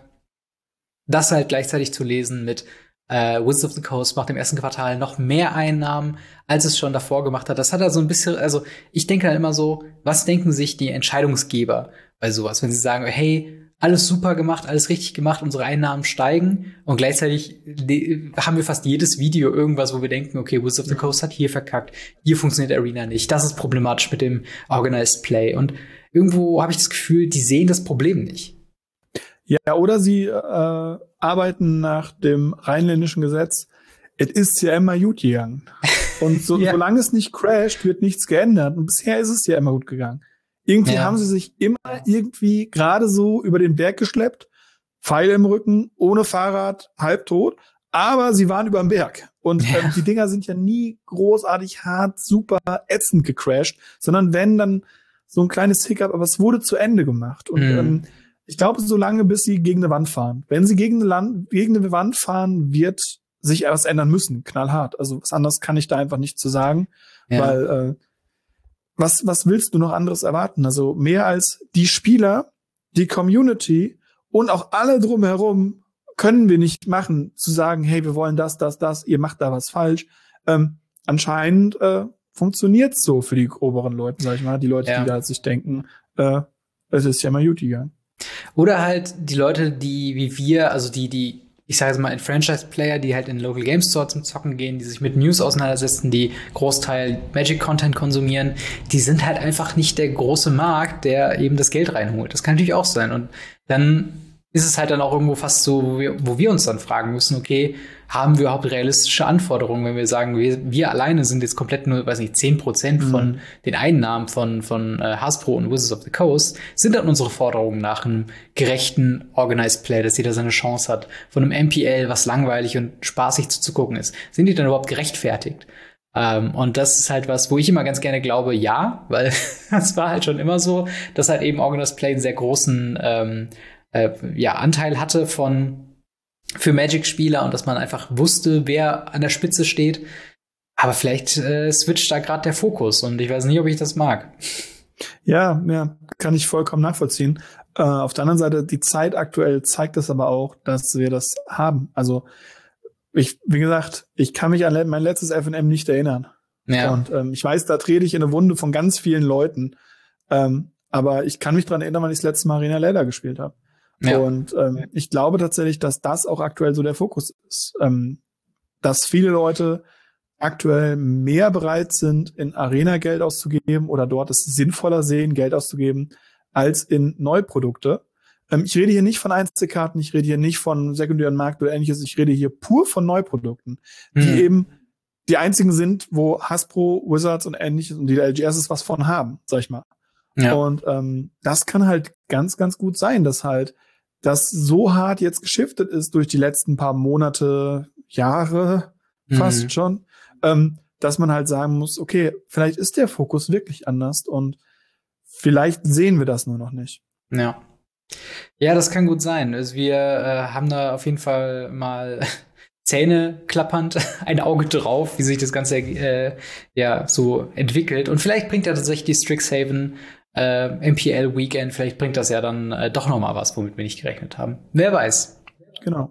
das halt gleichzeitig zu lesen mit äh, Wizards of the Coast macht im ersten Quartal noch mehr Einnahmen, als es schon davor gemacht hat. Das hat er so ein bisschen, also ich denke halt immer so, was denken sich die Entscheidungsgeber bei sowas, wenn sie sagen, hey, alles super gemacht, alles richtig gemacht, unsere Einnahmen steigen und gleichzeitig haben wir fast jedes Video irgendwas, wo wir denken, okay, Wizards of the Coast hat hier verkackt, hier funktioniert Arena nicht, das ist problematisch mit dem Organized Play und irgendwo habe ich das Gefühl, die sehen das Problem nicht. Ja, oder sie äh, arbeiten nach dem rheinländischen Gesetz, es ist ja immer gut gegangen. Und so, ja. solange es nicht crasht, wird nichts geändert. Und bisher ist es ja immer gut gegangen. Irgendwie ja. haben sie sich immer irgendwie gerade so über den Berg geschleppt, Pfeile im Rücken, ohne Fahrrad, halbtot, aber sie waren über dem Berg. Und ja. ähm, die Dinger sind ja nie großartig hart, super ätzend gecrashed, sondern wenn, dann so ein kleines Hiccup, aber es wurde zu Ende gemacht. Und mhm. ähm, ich glaube, so lange, bis sie gegen eine Wand fahren. Wenn sie gegen eine, Land, gegen eine Wand fahren, wird sich etwas ändern müssen, knallhart. Also was anderes kann ich da einfach nicht zu sagen, ja. weil äh, was was willst du noch anderes erwarten? Also mehr als die Spieler, die Community und auch alle drumherum können wir nicht machen, zu sagen, hey, wir wollen das, das, das, ihr macht da was falsch. Ähm, anscheinend äh, funktioniert's so für die oberen Leute, sag ich mal, die Leute, ja. die da sich denken, äh, es ist ja mal gut gegangen. Oder halt die Leute, die wie wir, also die, die, ich sage jetzt mal, Franchise-Player, die halt in Local Game Store zum Zocken gehen, die sich mit News auseinandersetzen, die Großteil Magic-Content konsumieren, die sind halt einfach nicht der große Markt, der eben das Geld reinholt. Das kann natürlich auch sein. Und dann ist es halt dann auch irgendwo fast so, wo wir, wo wir uns dann fragen müssen, okay, haben wir überhaupt realistische Anforderungen, wenn wir sagen, wir, wir alleine sind jetzt komplett nur, weiß nicht, zehn Prozent mhm. von den Einnahmen von, von äh, Hasbro und Wizards of the Coast, sind dann unsere Forderungen nach einem gerechten Organized Play, dass jeder seine Chance hat, von einem M P L, was langweilig und spaßig zuzugucken ist, sind die dann überhaupt gerechtfertigt? Ähm, und das ist halt was, wo ich immer ganz gerne glaube, ja, weil das war halt schon immer so, dass halt eben Organized Play einen sehr großen ähm, äh, ja, Anteil hatte von für Magic-Spieler und dass man einfach wusste, wer an der Spitze steht. Aber vielleicht äh, switcht da gerade der Fokus und ich weiß nicht, ob ich das mag. Ja, ja, kann ich vollkommen nachvollziehen. Äh, auf der anderen Seite, die Zeit aktuell zeigt es aber auch, dass wir das haben. Also ich, wie gesagt, ich kann mich an mein letztes F N M nicht erinnern. Ja. Und ähm, ich weiß, da trete ich in eine Wunde von ganz vielen Leuten. Ähm, aber ich kann mich dran erinnern, wann ich das letzte Mal Arena Ladder gespielt habe. Ja. Und ähm, ich glaube tatsächlich, dass das auch aktuell so der Fokus ist. Ähm, dass viele Leute aktuell mehr bereit sind, in Arena Geld auszugeben oder dort es sinnvoller sehen, Geld auszugeben, als in Neuprodukte. Ähm, ich rede hier nicht von Einzelkarten, ich rede hier nicht von sekundären Markt oder ähnliches, ich rede hier pur von Neuprodukten, die hm. eben die einzigen sind, wo Hasbro, Wizards und ähnliches und die L G S was von haben, sag ich mal. Ja. Und ähm, das kann halt ganz, ganz gut sein, dass halt das so hart jetzt geschiftet ist durch die letzten paar Monate, Jahre fast mhm. schon, ähm, dass man halt sagen muss, okay, vielleicht ist der Fokus wirklich anders und vielleicht sehen wir das nur noch nicht. Ja. Ja, das kann gut sein. Also wir äh, haben da auf jeden Fall mal Zähne klappernd ein Auge drauf, wie sich das Ganze äh, ja so entwickelt. Und vielleicht bringt ja tatsächlich die Strixhaven äh, M P L Weekend, vielleicht bringt das ja dann äh, doch noch mal was, womit wir nicht gerechnet haben. Wer weiß. Genau.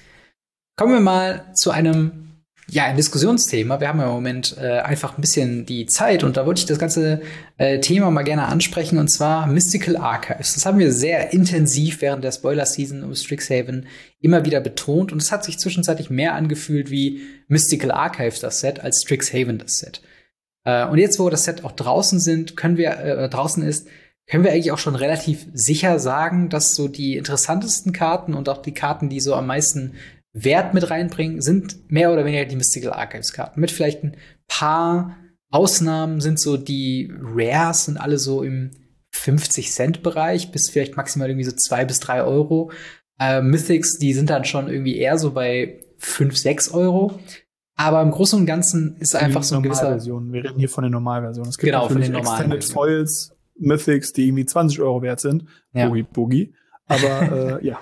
Kommen wir mal zu einem ja, ein Diskussionsthema. Wir haben ja im Moment äh, einfach ein bisschen die Zeit und da wollte ich das ganze äh, Thema mal gerne ansprechen und zwar Mystical Archives. Das haben wir sehr intensiv während der Spoiler-Season um Strixhaven immer wieder betont und es hat sich zwischenzeitlich mehr angefühlt wie Mystical Archives das Set als Strixhaven das Set. Äh, und jetzt, wo das Set auch draußen sind, können wir äh, draußen ist, können wir eigentlich auch schon relativ sicher sagen, dass so die interessantesten Karten und auch die Karten, die so am meisten Wert mit reinbringen, sind mehr oder weniger die Mystical Archives Karten. Mit vielleicht ein paar Ausnahmen sind so die Rares sind alle so im fünfzig Cent Bereich bis vielleicht maximal irgendwie so zwei bis drei Euro. Äh, Mythics, die sind dann schon irgendwie eher so bei fünf, sechs Euro. Aber im Großen und Ganzen ist einfach so ein gewisser Version. Wir reden hier von den Normalversionen. Es gibt genau, natürlich von den Extended Foils, Mythics, die irgendwie zwanzig Euro wert sind. Ja. Boogie, Boogie. Aber äh, ja.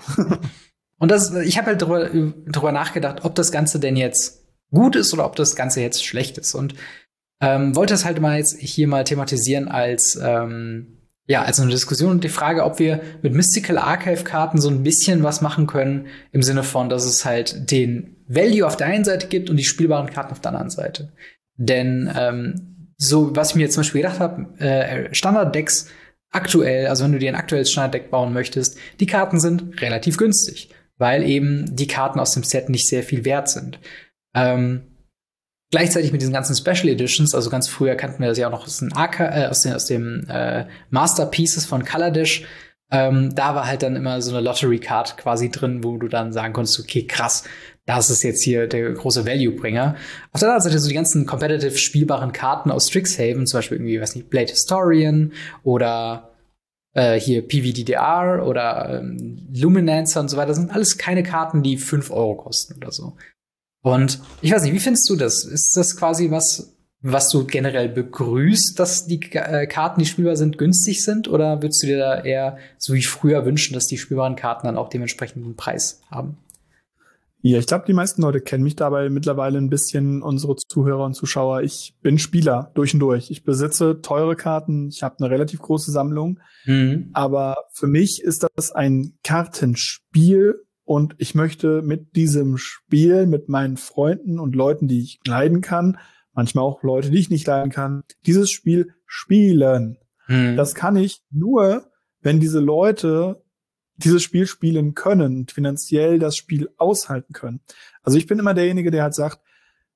Und das, ich habe halt drüber, drüber nachgedacht, ob das Ganze denn jetzt gut ist oder ob das Ganze jetzt schlecht ist. Und ähm, wollte das halt mal jetzt hier mal thematisieren als ähm, ja als eine Diskussion und die Frage, ob wir mit Mystical Archive Karten so ein bisschen was machen können im Sinne von, dass es halt den Value auf der einen Seite gibt und die spielbaren Karten auf der anderen Seite. Denn ähm, so was ich mir jetzt zum Beispiel gedacht habe, äh, Standard-Decks aktuell, also wenn du dir ein aktuelles Standard-Deck bauen möchtest, die Karten sind relativ günstig, weil eben die Karten aus dem Set nicht sehr viel wert sind. Ähm, gleichzeitig mit diesen ganzen Special Editions, also ganz früher kannten wir das ja auch noch aus, den Arca- äh, aus, den, aus dem äh, Masterpieces von Kaladesh. Ähm, da war halt dann immer so eine Lottery-Card quasi drin, wo du dann sagen konntest, okay, krass, das ist jetzt hier der große Value-Bringer. Auf der anderen Seite so die ganzen competitive spielbaren Karten aus Strixhaven, zum Beispiel irgendwie, weiß nicht, Blade Historian oder Äh, hier P V D D R oder ähm, Luminancer und so weiter, sind alles keine Karten, die fünf Euro kosten oder so. Und ich weiß nicht, wie findest du das? Ist das quasi was, was du generell begrüßt, dass die äh, Karten, die spielbar sind, günstig sind? Oder würdest du dir da eher so wie früher wünschen, dass die spielbaren Karten dann auch dementsprechend einen Preis haben? Ja, ich glaube, die meisten Leute kennen mich dabei mittlerweile ein bisschen, unsere Zuhörer und Zuschauer. Ich bin Spieler durch und durch. Ich besitze teure Karten, ich habe eine relativ große Sammlung. Mhm. Aber für mich ist das ein Kartenspiel und ich möchte mit diesem Spiel, mit meinen Freunden und Leuten, die ich leiden kann, manchmal auch Leute, die ich nicht leiden kann, dieses Spiel spielen. Mhm. Das kann ich nur, wenn diese Leute dieses Spiel spielen können und finanziell das Spiel aushalten können. Also ich bin immer derjenige, der halt sagt,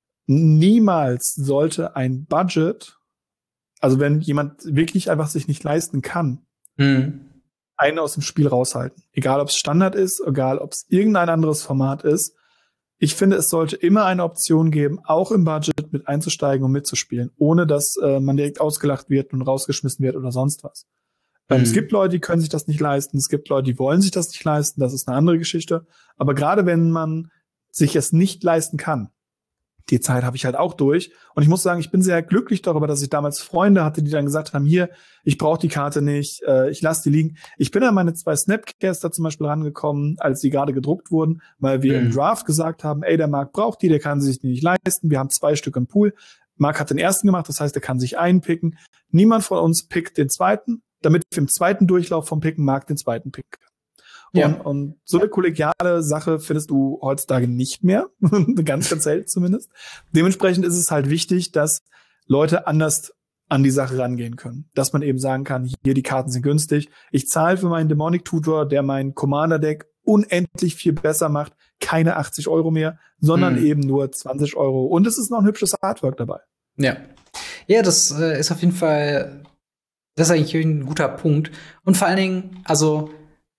niemals sollte ein Budget, also wenn jemand wirklich einfach sich nicht leisten kann, mhm. einen aus dem Spiel raushalten. Egal, ob es Standard ist, egal, ob es irgendein anderes Format ist. Ich finde, es sollte immer eine Option geben, auch im Budget mit einzusteigen und mitzuspielen, ohne dass äh, man direkt ausgelacht wird und rausgeschmissen wird oder sonst was. Mhm. Es gibt Leute, die können sich das nicht leisten. Es gibt Leute, die wollen sich das nicht leisten. Das ist eine andere Geschichte. Aber gerade wenn man sich es nicht leisten kann, die Zeit habe ich halt auch durch. Und ich muss sagen, ich bin sehr glücklich darüber, dass ich damals Freunde hatte, die dann gesagt haben, hier, ich brauche die Karte nicht, äh, ich lasse die liegen. Ich bin an meine zwei Snapcaster zum Beispiel rangekommen, als die gerade gedruckt wurden, weil wir mhm. im Draft gesagt haben, ey, der Marc braucht die, der kann sie sich nicht leisten. Wir haben zwei Stück im Pool. Marc hat den ersten gemacht, das heißt, er kann sich einen picken. Niemand von uns pickt den zweiten, damit wir im zweiten Durchlauf vom Picken Marc den zweiten picken. Und, ja. und so eine kollegiale Sache findest du heutzutage nicht mehr. ganz, ganz selten zumindest. Dementsprechend ist es halt wichtig, dass Leute anders an die Sache rangehen können. Dass man eben sagen kann, hier, die Karten sind günstig. Ich zahle für meinen Demonic Tutor, der mein Commander-Deck unendlich viel besser macht, keine achtzig Euro mehr, sondern Mhm. eben nur zwanzig Euro. Und es ist noch ein hübsches Artwork dabei. Ja. Ja, das äh, ist auf jeden Fall, das ist eigentlich ein guter Punkt. Und vor allen Dingen, also,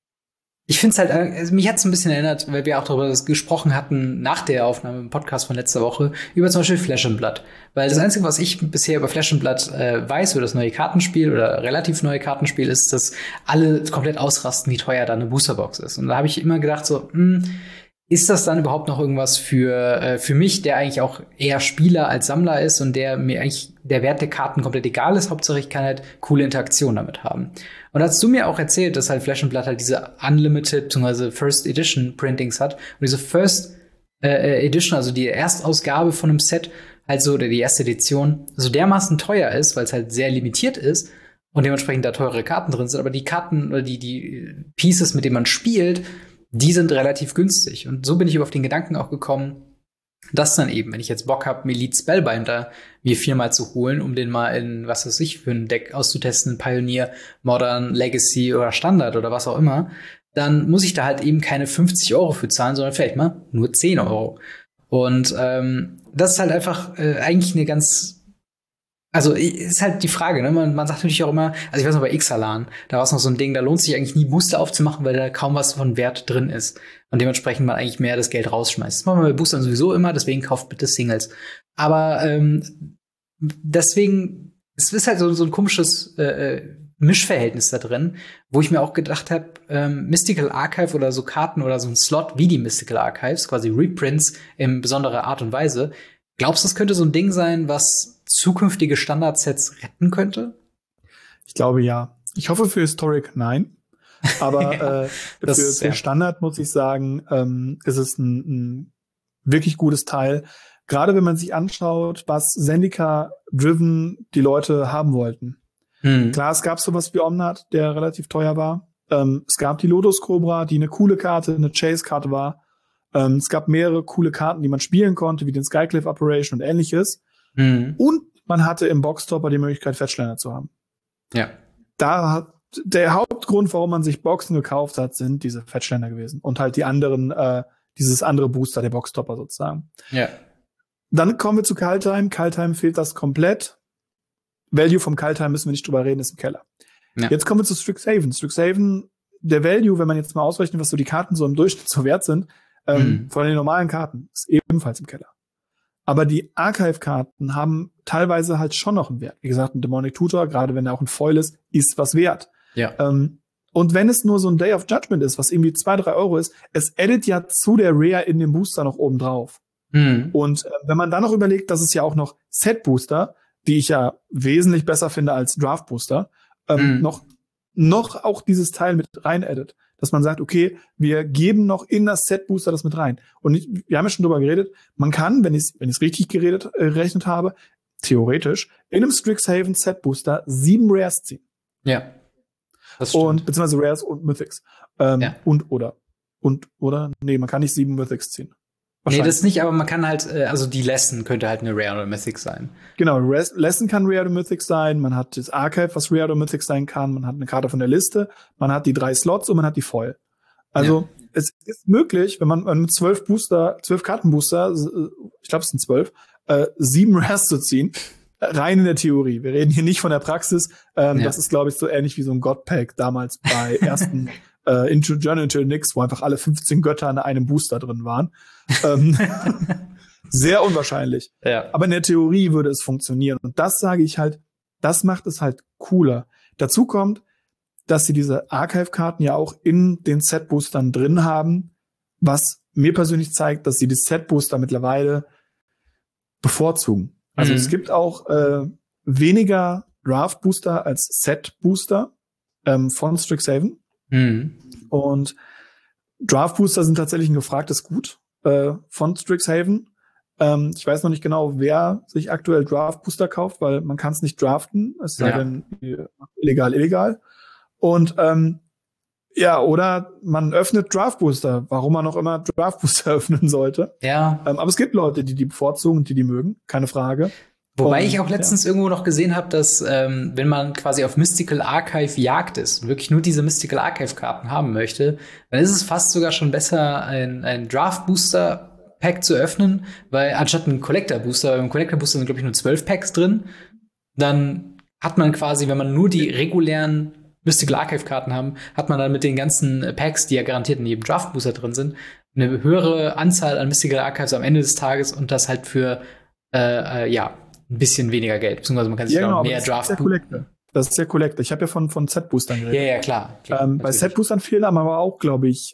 ich finde es halt, also mich hat es ein bisschen erinnert, weil wir auch darüber gesprochen hatten, nach der Aufnahme im Podcast von letzter Woche, über zum Beispiel Flesh and Blood. Weil das Einzige, was ich bisher über Flesh and Blood äh, weiß, über das neue Kartenspiel oder relativ neue Kartenspiel, ist, dass alle komplett ausrasten, wie teuer da eine Boosterbox ist. Und da habe ich immer gedacht, so, hm, ist das dann überhaupt noch irgendwas für, äh, für mich, der eigentlich auch eher Spieler als Sammler ist und der mir eigentlich der Wert der Karten komplett egal ist? Hauptsache, ich kann halt coole Interaktion damit haben. Und hast du mir auch erzählt, dass halt Flesh and Blood halt diese Unlimited bzw. First Edition Printings hat und diese First äh, Edition, also die Erstausgabe von einem Set, halt so, oder die erste Edition, so dermaßen teuer ist, weil es halt sehr limitiert ist und dementsprechend da teure Karten drin sind, aber die Karten oder die, die Pieces, mit denen man spielt, die sind relativ günstig. Und so bin ich auf den Gedanken auch gekommen, dass dann eben, wenn ich jetzt Bock habe, Elite Spellbinder mir viermal zu holen, um den mal in, was weiß ich, für ein Deck auszutesten, Pioneer, Modern, Legacy oder Standard oder was auch immer, dann muss ich da halt eben keine fünfzig Euro für zahlen, sondern vielleicht mal nur zehn Euro. Und ähm, das ist halt einfach äh, eigentlich eine ganz Also ist halt die Frage, ne? Man, man sagt natürlich auch immer, also ich weiß noch bei Ixalan, da war es noch so ein Ding, da lohnt sich eigentlich nie Booster aufzumachen, weil da kaum was von Wert drin ist. Und dementsprechend man eigentlich mehr das Geld rausschmeißt. Das machen wir bei Boostern sowieso immer, deswegen kauft bitte Singles. Aber ähm, deswegen, es ist halt so, so ein komisches äh, Mischverhältnis da drin, wo ich mir auch gedacht habe, ähm, Mystical Archive oder so Karten oder so ein Slot wie die Mystical Archives, quasi Reprints in besonderer Art und Weise. Glaubst du, das könnte so ein Ding sein, was zukünftige Standardsets retten könnte? Ich glaube ja. Ich hoffe für Historic nein. Aber ja, äh, für, für ja. Standard muss ich sagen, ähm, ist es ein, ein wirklich gutes Teil. Gerade wenn man sich anschaut, was Zendika-driven die Leute haben wollten. Hm. Klar, es gab sowas wie Omnat, der relativ teuer war. Ähm, es gab die Lotus Cobra, die eine coole Karte, eine Chase-Karte war. Ähm, es gab mehrere coole Karten, die man spielen konnte, wie den Skycliff Operation und ähnliches. Mhm. Und man hatte im Boxtopper die Möglichkeit, Fetchländer zu haben. Ja. Da hat der Hauptgrund, warum man sich Boxen gekauft hat, sind diese Fetchländer gewesen. Und halt die anderen, äh, dieses andere Booster, der Boxtopper sozusagen. Ja. Dann kommen wir zu Kaldheim. Kaldheim fehlt das komplett. Value vom Kaldheim müssen wir nicht drüber reden, ist im Keller. Ja. Jetzt kommen wir zu Strixhaven. Strixhaven, der Value, wenn man jetzt mal ausrechnet, was so die Karten so im Durchschnitt so wert sind, ähm, mhm. von den normalen Karten, ist ebenfalls im Keller. Aber die Archive-Karten haben teilweise halt schon noch einen Wert. Wie gesagt, ein Demonic Tutor, gerade wenn er auch ein Foil ist, ist was wert. Ja. Ähm, und wenn es nur so ein Day of Judgment ist, was irgendwie zwei, drei Euro ist, es addet ja zu der Rare in dem Booster noch oben drauf. Mhm. Und äh, wenn man dann noch überlegt, dass es ja auch noch Set-Booster, die ich ja wesentlich besser finde als Draft-Booster, ähm, mhm. noch, noch auch dieses Teil mit rein addet. Dass man sagt, okay, wir geben noch in das Set-Booster das mit rein. Und ich, wir haben ja schon drüber geredet, man kann, wenn ich es wenn ich's richtig geredet, äh, gerechnet habe, theoretisch in einem Strixhaven Set-Booster sieben Rares ziehen. Ja. Das stimmt. Und, beziehungsweise Rares und Mythics. Ähm, ja. Und, oder. Und, oder? Nee, man kann nicht sieben Mythics ziehen. Nee, das nicht, aber man kann halt, also die Lesson könnte halt eine Rare oder Mythic sein. Genau, Res- Lesson kann Rare oder Mythic sein, man hat das Archive, was Rare oder Mythic sein kann, man hat eine Karte von der Liste, man hat die drei Slots und man hat die Foil. Also ja. Es ist möglich, wenn man, man mit zwölf Booster, zwölf Kartenbooster, ich glaube es sind zwölf, äh, sieben Rares zu ziehen, rein in der Theorie. Wir reden hier nicht von der Praxis. Ähm, ja. Das ist, glaube ich, so ähnlich wie so ein God-Pack damals bei ersten äh, Into Journey to Nyx, wo einfach alle fünfzehn Götter in einem Booster drin waren. ähm, sehr unwahrscheinlich. Ja. Aber in der Theorie würde es funktionieren. Und das sage ich halt, das macht es halt cooler. Dazu kommt, dass sie diese Archive-Karten ja auch in den Set-Boostern drin haben, was mir persönlich zeigt, dass sie die Set-Booster mittlerweile bevorzugen. Also mhm. es gibt auch äh, weniger Draft-Booster als Set-Booster ähm, von Strixhaven. Mhm. Und Draft-Booster sind tatsächlich ein gefragtes Gut äh, von Strixhaven. Ähm, ich weiß noch nicht genau, wer sich aktuell Draft-Booster kauft, weil man kann es nicht draften, es sei ja. denn illegal, illegal. Und ähm, ja, oder man öffnet Draft-Booster, warum man auch immer Draft-Booster öffnen sollte. Ja. Ähm, aber es gibt Leute, die die bevorzugen und die die mögen, keine Frage. Wobei Und, ich auch letztens ja. irgendwo noch gesehen habe, dass ähm, wenn man quasi auf Mystical Archive Jagd ist und wirklich nur diese Mystical Archive Karten haben möchte, dann ist es fast sogar schon besser, ein, ein Draft Booster Pack zu öffnen, weil anstatt ein Collector Booster, im Collector Booster sind glaube ich nur zwölf Packs drin, dann hat man quasi, wenn man nur die regulären Mystical Archive Karten haben, hat man dann mit den ganzen Packs, die ja garantiert in jedem Draft Booster drin sind, eine höhere Anzahl an Mystical Archives am Ende des Tages und das halt für äh, äh, ja ein bisschen weniger Geld, beziehungsweise man kann sich ja, genau, auch mehr Draft boosten. Das ist ja Collector. Ich habe ja von, von Set-Boostern geredet. Ja, ja, klar. klar ähm, bei Set-Boostern fehlen aber auch, glaube ich,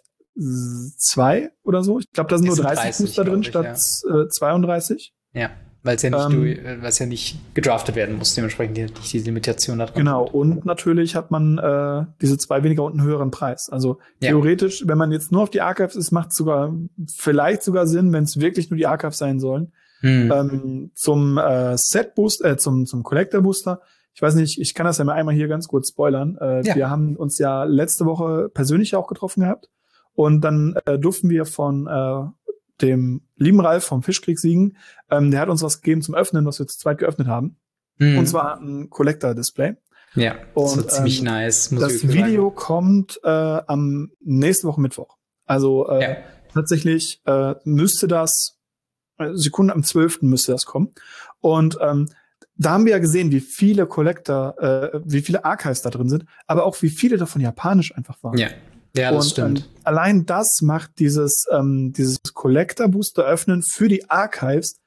zwei oder so. Ich glaube, da sind nur dreißig, dreißig Booster drin, ich, statt ja. äh, zweiunddreißig. Ja, weil es ja, ähm, ja nicht gedraftet werden muss, dementsprechend nicht die Limitation da drin. Genau, und natürlich hat man äh, diese zwei weniger und einen höheren Preis. Also ja. theoretisch, wenn man jetzt nur auf die Archives ist, macht es sogar vielleicht sogar Sinn, wenn es wirklich nur die Archives sein sollen. Hm. Ähm, zum äh, Set-Booster, äh, zum, zum Collector-Booster. Ich weiß nicht, ich kann das ja mal einmal hier ganz kurz spoilern. Äh, ja. Wir haben uns ja letzte Woche persönlich auch getroffen gehabt. Und dann äh, durften wir von äh, dem lieben Ralf vom Fischkrieg Siegen, ähm, der hat uns was gegeben zum Öffnen, was wir zu zweit geöffnet haben. Hm. Und zwar ein Collector-Display. Ja, das und, ziemlich ähm, nice. Muss das Video sagen. kommt äh, am nächste Woche Mittwoch. Also äh, ja. tatsächlich äh, müsste das Sekunde am zwölften müsste das kommen. Und ähm, da haben wir ja gesehen, wie viele Collector, äh, wie viele Archives da drin sind, aber auch wie viele davon japanisch einfach waren. Ja, ja, das und, stimmt. Ähm, allein das macht dieses ähm, dieses Collector-Booster öffnen für die Archives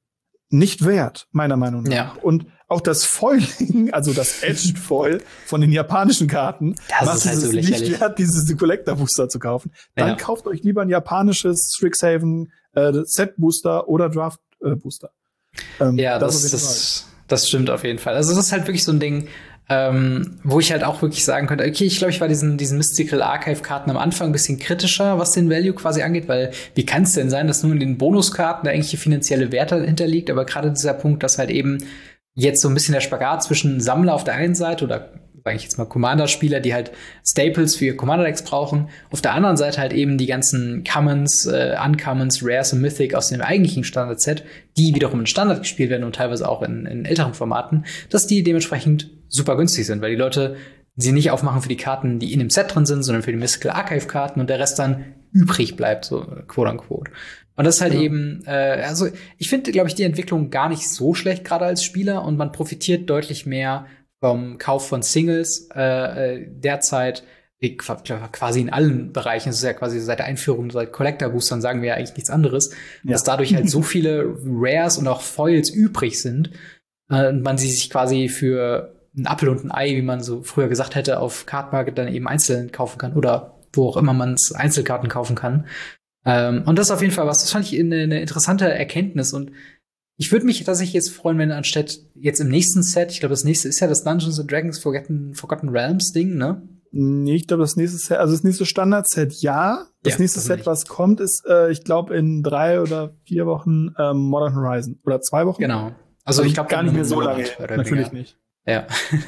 nicht wert, meiner Meinung nach. Ja. Und auch das Foiling, also das Edged Foil von den japanischen Karten, das macht ist halt es so nicht wert, diese Collector-Booster zu kaufen. Dann ja. kauft euch lieber ein japanisches Strixhaven äh, Set-Booster oder Draft-Booster. Äh, ähm, ja, das, das, das, das stimmt auf jeden Fall. Also das ist halt wirklich so ein Ding, ähm, wo ich halt auch wirklich sagen könnte, okay, ich glaube, ich war diesen, diesen Mystical Archive-Karten am Anfang ein bisschen kritischer, was den Value quasi angeht, weil wie kann es denn sein, dass nur in den Bonuskarten da eigentlich finanzielle Werte hinterliegt, aber gerade dieser Punkt, dass halt eben jetzt so ein bisschen der Spagat zwischen Sammler auf der einen Seite oder sage ich jetzt mal Commander-Spieler, die halt Staples für ihr Commander-Decks brauchen. Auf der anderen Seite halt eben die ganzen Commons, äh, Uncommons, Rares und Mythic aus dem eigentlichen Standard-Set, die wiederum in Standard gespielt werden und teilweise auch in, in älteren Formaten, dass die dementsprechend super günstig sind, weil die Leute sie nicht aufmachen für die Karten, die in dem Set drin sind, sondern für die Mystical Archive-Karten und der Rest dann übrig bleibt, so quote unquote. Und das ist halt ja. eben, äh, also ich finde, glaube ich, die Entwicklung gar nicht so schlecht, gerade als Spieler, und man profitiert deutlich mehr vom Kauf von Singles äh, derzeit quasi in allen Bereichen. Es ist ja quasi seit der Einführung, seit Collector-Boostern sagen wir ja eigentlich nichts anderes, ja. dass dadurch halt so viele Rares und auch Foils übrig sind äh, und man sie sich quasi für ein Apfel und ein Ei, wie man so früher gesagt hätte, auf Card Market dann eben einzeln kaufen kann oder wo auch immer man es Einzelkarten kaufen kann. Ähm, und das ist auf jeden Fall was, das fand ich eine, eine interessante Erkenntnis, und ich würde mich tatsächlich jetzt freuen, wenn anstatt jetzt im nächsten Set, ich glaube, das nächste ist ja das Dungeons and Dragons Forgotten, Forgotten Realms Ding, ne? Nee, ich glaube, das nächste Set, also das nächste Standard-Set, ja. Das ja, nächste das Set, nicht. was kommt, ist, äh, ich glaube, in drei oder vier Wochen ähm, Modern Horizon. Oder zwei Wochen. Genau. Also, also ich glaube gar nicht mehr so lange. Natürlich länger. nicht. Ja.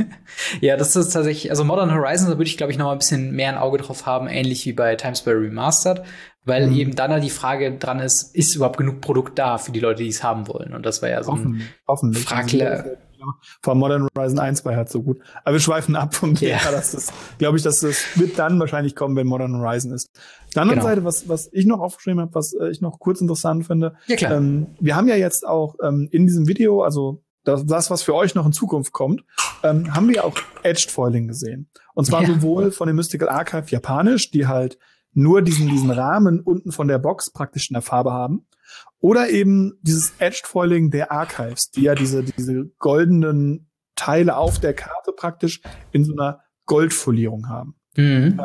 Ja, das ist tatsächlich, also Modern Horizon, da würde ich, glaube ich, noch mal ein bisschen mehr ein Auge drauf haben, ähnlich wie bei Times Square Remastered, weil mhm. eben dann halt die Frage dran ist, ist überhaupt genug Produkt da für die Leute, die es haben wollen? Und das war ja so ein Hoffentlich. Fragler. Vor Modern Horizon eins war halt so gut. Aber wir schweifen ab vom Thema. Ja. Das ist, glaube ich, dass das wird dann wahrscheinlich kommen, wenn Modern Horizon ist. Auf der anderen genau. Seite, was, was ich noch aufgeschrieben habe, was äh, ich noch kurz interessant finde. Ja, klar. Ähm, wir haben ja jetzt auch ähm, in diesem Video, also das, das, was für euch noch in Zukunft kommt, ähm, haben wir auch Edged Foiling gesehen. Und zwar ja. sowohl von dem Mystical Archive japanisch, die halt nur diesen, diesen Rahmen unten von der Box praktisch in der Farbe haben. Oder eben dieses Edged Foiling der Archives, die ja diese, diese goldenen Teile auf der Karte praktisch in so einer Goldfolierung haben. Mhm.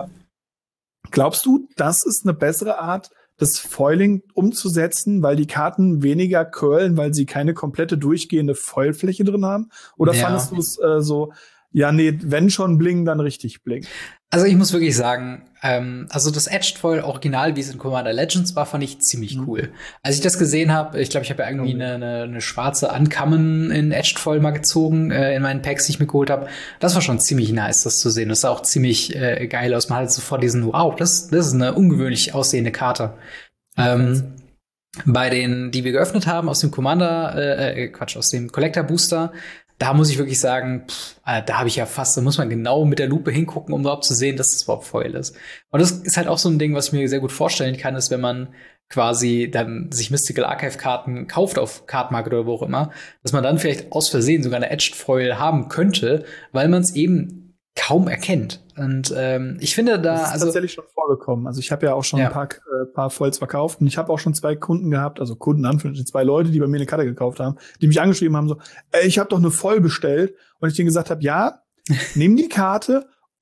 Glaubst du, das ist eine bessere Art, das Foiling umzusetzen, weil die Karten weniger curlen, weil sie keine komplette durchgehende Foilfläche drin haben? Oder ja. fandest du es äh, so, ja, nee, wenn schon bling, dann richtig bling? Also ich muss wirklich sagen, ähm, also das Edged Foil Original, wie es in Commander Legends war, fand ich ziemlich mhm. cool. Als ich das gesehen habe, ich glaube, ich habe ja irgendwie eine, eine, eine schwarze Uncommon in Edged Foil mal gezogen, äh, in meinen Packs, die ich mir geholt habe. Das war schon ziemlich nice, das zu sehen. Das sah auch ziemlich äh, geil aus. Man hat sofort diesen, wow, das, das ist eine ungewöhnlich aussehende Karte. Ähm, bei den, die wir geöffnet haben aus dem Commander, äh, Quatsch, aus dem Collector Booster, da muss ich wirklich sagen, pff, äh, da habe ich ja fast, da muss man genau mit der Lupe hingucken, um überhaupt zu sehen, dass das überhaupt Foil ist. Und das ist halt auch so ein Ding, was ich mir sehr gut vorstellen kann, ist, wenn man quasi dann sich Mystical Archive Karten kauft auf Card Market oder wo auch immer, dass man dann vielleicht aus Versehen sogar eine Edged Foil haben könnte, weil man es eben kaum erkennt. Und ähm, ich finde da, das ist also tatsächlich schon vorgekommen. Also ich habe ja auch schon ja. ein paar, äh, paar Foils verkauft und ich habe auch schon zwei Kunden gehabt, also Kunden anführungsstrichen, zwei Leute, die bei mir eine Karte gekauft haben, die mich angeschrieben haben so, ey, ich habe doch eine Foil bestellt und ich denen gesagt habe, ja, nimm die Karte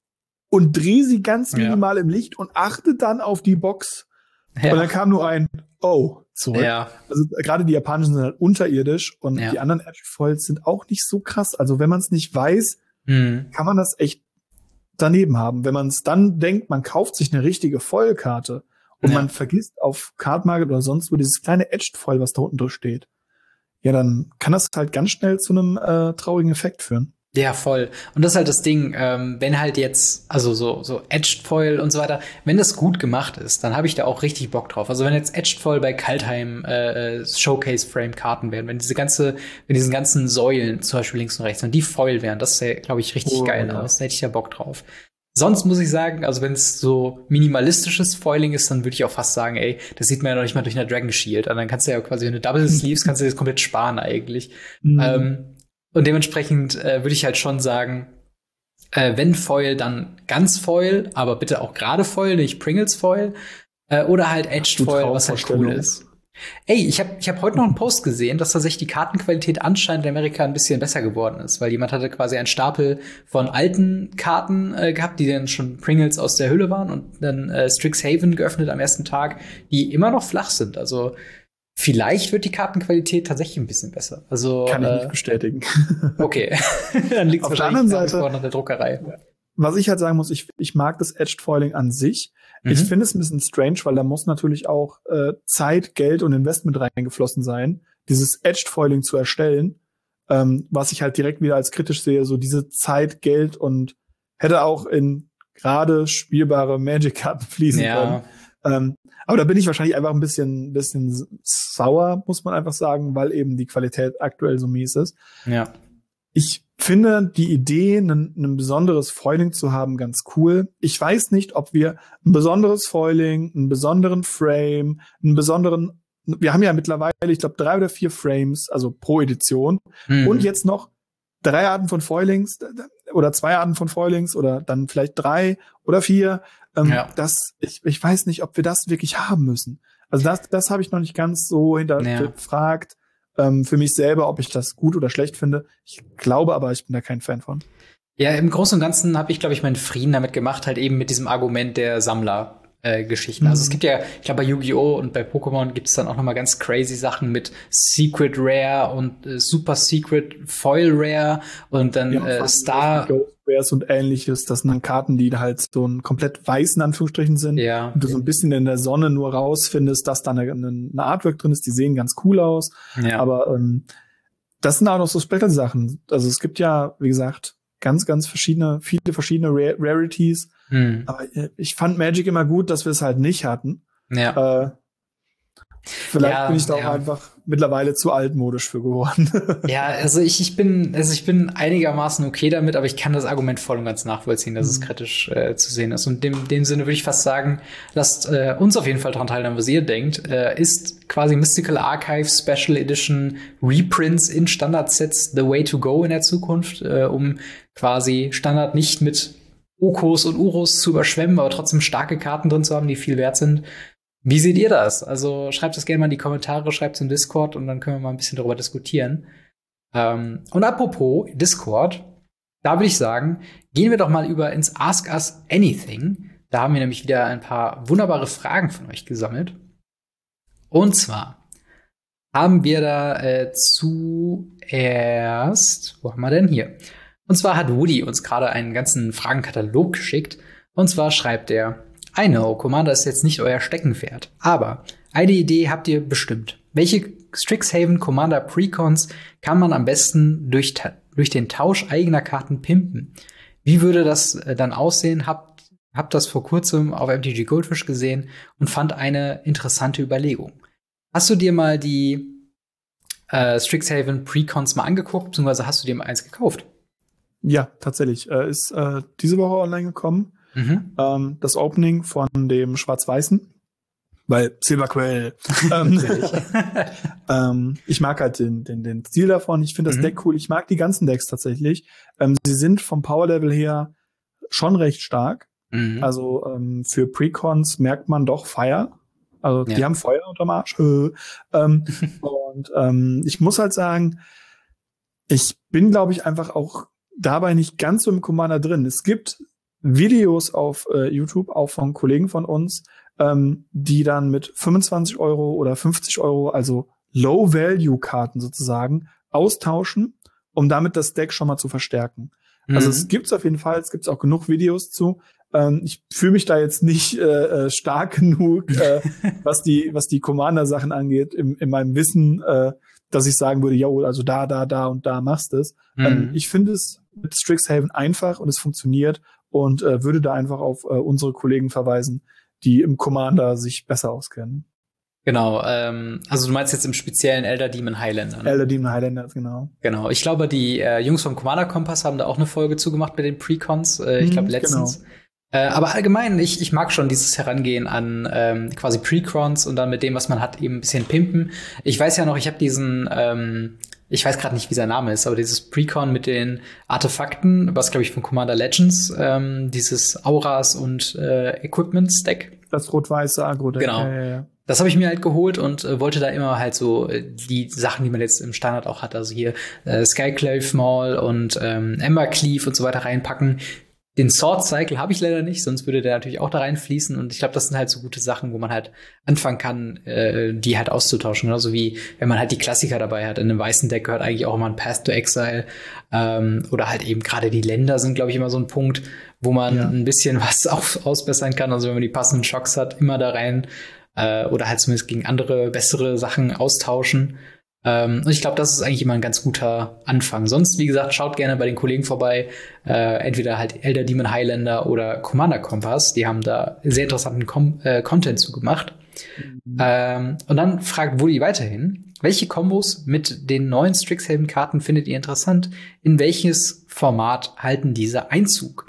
und dreh sie ganz minimal ja. im Licht und achte dann auf die Box. Ja. Und dann kam nur ein Oh zurück. Ja. Also gerade die japanischen sind halt unterirdisch und ja. die anderen Edge Foils sind auch nicht so krass. Also wenn man es nicht weiß, hm. kann man das echt daneben haben. Wenn man es dann denkt, man kauft sich eine richtige Foil-Karte und ja. man vergisst auf Card Market oder sonst wo dieses kleine Edged Foil, was da unten drüber steht, ja, dann kann das halt ganz schnell zu einem äh, traurigen Effekt führen. Ja, voll. Und das ist halt das Ding, ähm, wenn halt jetzt, also so so Edged Foil und so weiter, wenn das gut gemacht ist, dann habe ich da auch richtig Bock drauf. Also wenn jetzt Edged Foil bei Kaltheim äh, Showcase-Frame-Karten wären, wenn diese ganze, wenn diesen ganzen Säulen, zum Beispiel links und rechts, und die Foil wären, das sähe, glaube ich, richtig oh, geil ja. aus. Da hätte ich ja Bock drauf. Sonst muss ich sagen, also wenn es so minimalistisches Foiling ist, dann würde ich auch fast sagen, ey, das sieht man ja noch nicht mal durch eine Dragon Shield. Und dann kannst du ja quasi, wenn du Double Sleeves, kannst du das komplett sparen eigentlich. Mhm. Ähm, Und dementsprechend äh, würde ich halt schon sagen, äh, wenn Foil, dann ganz Foil, aber bitte auch gerade Foil, nicht Pringles Foil. Äh, oder halt Edged Foil, was halt cool ist. Ey, ich habe ich hab heute noch einen Post gesehen, dass tatsächlich die Kartenqualität anscheinend in Amerika ein bisschen besser geworden ist, weil jemand hatte quasi einen Stapel von alten Karten äh, gehabt, die dann schon Pringles aus der Hülle waren und dann äh, Strixhaven geöffnet am ersten Tag, die immer noch flach sind. Also vielleicht wird die Kartenqualität tatsächlich ein bisschen besser. Also kann ich äh, nicht bestätigen. Okay, dann liegt es wahrscheinlich der Seite, an der Druckerei. Was ich halt sagen muss, ich, ich mag das Edged Foiling an sich. Mhm. Ich finde es ein bisschen strange, weil da muss natürlich auch äh, Zeit, Geld und Investment reingeflossen sein, dieses Edged Foiling zu erstellen, ähm, was ich halt direkt wieder als kritisch sehe, so diese Zeit, Geld und hätte auch in gerade spielbare Magic-Karten fließen ja. können. Ähm, aber da bin ich wahrscheinlich einfach ein bisschen, bisschen sauer, muss man einfach sagen, weil eben die Qualität aktuell so mies ist. Ja. Ich finde die Idee, ein, ein besonderes Foiling zu haben, ganz cool. Ich weiß nicht, ob wir ein besonderes Foiling, einen besonderen Frame, einen besonderen, wir haben ja mittlerweile, ich glaube, drei oder vier Frames, also pro Edition. Mhm. Und jetzt noch drei Arten von Foilings oder zwei Arten von Foilings oder dann vielleicht drei oder vier. Ähm, ja. Das, ich, ich weiß nicht, ob wir das wirklich haben müssen. Also das, das habe ich noch nicht ganz so hinterfragt. Ja. Ähm, für mich selber, ob ich das gut oder schlecht finde. Ich glaube aber, ich bin da kein Fan von. Ja, im Großen und Ganzen habe ich, glaube ich, meinen Frieden damit gemacht, halt eben mit diesem Argument der Sammler-Geschichten. Äh, mhm. Also es gibt ja, ich glaube, bei Yu-Gi-Oh! Und bei Pokémon gibt es dann auch noch mal ganz crazy Sachen mit Secret Rare und äh, Super Secret Foil Rare und dann ja, äh, Star Rares und ähnliches. Das sind dann Karten, die halt so ein komplett weiß in Anführungsstrichen sind. Ja. Und du so ein bisschen in der Sonne nur rausfindest, dass da eine, eine Artwork drin ist. Die sehen ganz cool aus. Ja. Aber ähm, das sind auch noch so Special-Sachen. Also es gibt ja, wie gesagt, ganz, ganz verschiedene, viele verschiedene Rar- Rarities. Hm. Aber ich fand Magic immer gut, dass wir es halt nicht hatten. Ja. Äh, Vielleicht ja, bin ich da auch ja. einfach mittlerweile zu altmodisch für geworden. Ja, also ich, ich bin, also ich bin einigermaßen okay damit, aber ich kann das Argument voll und ganz nachvollziehen, dass mhm. es kritisch äh, zu sehen ist. Und in dem Sinne würde ich fast sagen, lasst äh, uns auf jeden Fall daran teilnehmen, was ihr denkt. Äh, ist quasi Mystical Archive Special Edition Reprints in Standardsets the way to go in der Zukunft, äh, um quasi Standard nicht mit Okos und Uros zu überschwemmen, aber trotzdem starke Karten drin zu haben, die viel wert sind. Wie seht ihr das? Also schreibt das gerne mal in die Kommentare, schreibt es im Discord und dann können wir mal ein bisschen darüber diskutieren. Ähm, und apropos Discord, da würde ich sagen, gehen wir doch mal über ins Ask Us Anything. Da haben wir nämlich wieder ein paar wunderbare Fragen von euch gesammelt. Und zwar haben wir da äh, zuerst, wo haben wir denn hier? Und zwar hat Woody uns gerade einen ganzen Fragenkatalog geschickt. Und zwar schreibt er: I know, Commander ist jetzt nicht euer Steckenpferd, aber eine Idee habt ihr bestimmt. Welche Strixhaven Commander Precons kann man am besten durch, ta- durch den Tausch eigener Karten pimpen? Wie würde das äh, dann aussehen? Habt, habt das vor kurzem auf M T G Goldfish gesehen und fand eine interessante Überlegung. Hast du dir mal die äh, Strixhaven Precons mal angeguckt, beziehungsweise hast du dir mal eins gekauft? Ja, tatsächlich. Äh, ist äh, diese Woche online gekommen. Mhm. Ähm, das Opening von dem Schwarz-Weißen. Weil Silverquill. ähm, ähm, ich mag halt den, den, den Stil davon. Ich finde das Mhm. Deck cool. Ich mag die ganzen Decks tatsächlich. Ähm, sie sind vom Power-Level her schon recht stark. Mhm. Also ähm, für Precons merkt man doch Fire. Also Ja. die haben Feuer unterm Arsch. Äh, ähm, und ähm, ich muss halt sagen, ich bin, glaube ich, einfach auch dabei nicht ganz so im Commander drin. Es gibt Videos auf äh, YouTube, auch von Kollegen von uns, ähm, die dann mit fünfundzwanzig Euro oder fünfzig Euro, also Low-Value-Karten sozusagen, austauschen, um damit das Deck schon mal zu verstärken. Mhm. Also es gibt's auf jeden Fall, es gibt auch genug Videos zu. Ähm, ich fühle mich da jetzt nicht äh, stark genug, äh, was die was die Commander-Sachen angeht, im, in meinem Wissen, äh, dass ich sagen würde, ja, also da, da, da und da machst es. Mhm. Ähm, ich finde es mit Strixhaven einfach und es funktioniert und äh, würde da einfach auf äh, unsere Kollegen verweisen, die im Commander sich besser auskennen. Genau, ähm, also du meinst jetzt im speziellen Elder Demon Highlander, ne? Elder Demon Highlander, genau. Genau, ich glaube, die äh, Jungs vom Commander Kompass haben da auch eine Folge zugemacht mit den Precons, äh, ich glaube Mhm, letztens. genau. Äh, aber allgemein, ich, ich mag schon dieses Herangehen an ähm, quasi Precons und dann mit dem, was man hat, eben ein bisschen pimpen. Ich weiß ja noch, ich habe diesen, ähm, ich weiß gerade nicht, wie sein Name ist, aber dieses Precon mit den Artefakten, was glaube ich von Commander Legends, ähm, dieses Auras und äh, Equipments Deck. Das rot-weiße Agro-Deck. Genau. Ja, ja, ja. Das habe ich mir halt geholt und äh, wollte da immer halt so äh, die Sachen, die man jetzt im Standard auch hat, also hier äh, Skyclave Maul und ähm, Embercleave und so weiter reinpacken. Den Sword Cycle habe ich leider nicht, sonst würde der natürlich auch da reinfließen. Und ich glaube, das sind halt so gute Sachen, wo man halt anfangen kann, äh, die halt auszutauschen. Genauso wie wenn man halt die Klassiker dabei hat. In einem weißen Deck gehört eigentlich auch immer ein Path to Exile. Ähm, oder halt eben gerade die Länder sind, glaube ich, immer so ein Punkt, wo man Ja. ein bisschen was auf, ausbessern kann. Also wenn man die passenden Schocks hat, immer da rein. Äh, oder halt zumindest gegen andere, bessere Sachen austauschen. Ähm, und ich glaube, das ist eigentlich immer ein ganz guter Anfang. Sonst, wie gesagt, schaut gerne bei den Kollegen vorbei. Äh, entweder halt Elder Demon Highlander oder Commander Kompass. Die haben da sehr interessanten Com äh, Content zugemacht. Mhm. Ähm, und dann fragt Woody weiterhin, welche Kombos mit den neuen Strixhaven-Karten findet ihr interessant? In welches Format halten diese Einzug?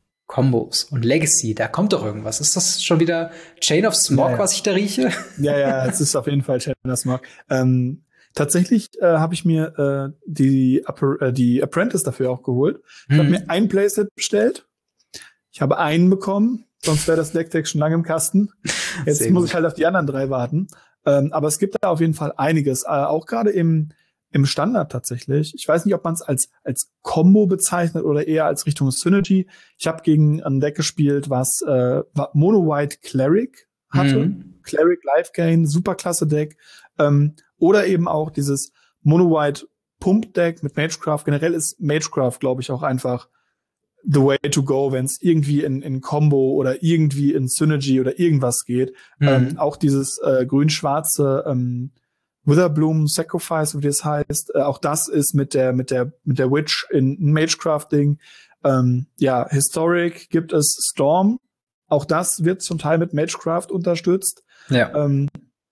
Kombos und Legacy, da kommt doch irgendwas. Ist das schon wieder Chain of Smog, ja, ja. was ich da rieche? Ja, ja, es ist auf jeden Fall Chain of Smog. Ähm, tatsächlich äh, habe ich mir äh, die, äh, die Apprentice dafür auch geholt. Ich mhm. habe mir ein Playset bestellt. Ich habe einen bekommen, sonst wäre das Deck schon lange im Kasten. Jetzt Sehr muss gut. ich halt auf die anderen drei warten. Ähm, aber es gibt da auf jeden Fall einiges, äh, auch gerade im im Standard tatsächlich. Ich weiß nicht, ob man es als als Combo bezeichnet oder eher als Richtung Synergy. Ich habe gegen ein Deck gespielt, was äh, Mono-White Cleric hatte. Mhm. Cleric Life Gain, super klasse Deck. Ähm, oder eben auch dieses Mono-White Pump Deck mit Magecraft. Generell ist Magecraft, glaube ich, auch einfach the way to go, wenn es irgendwie in, in Combo oder irgendwie in Synergy oder irgendwas geht. Mhm. Ähm, auch dieses äh, grün-schwarze ähm, Witherbloom Sacrifice, wie das heißt, äh, auch das ist mit der mit der mit der Witch in Magecraft-Ding. Ähm, ja, Historic gibt es Storm. Auch das wird zum Teil mit Magecraft unterstützt. Ja. Ähm,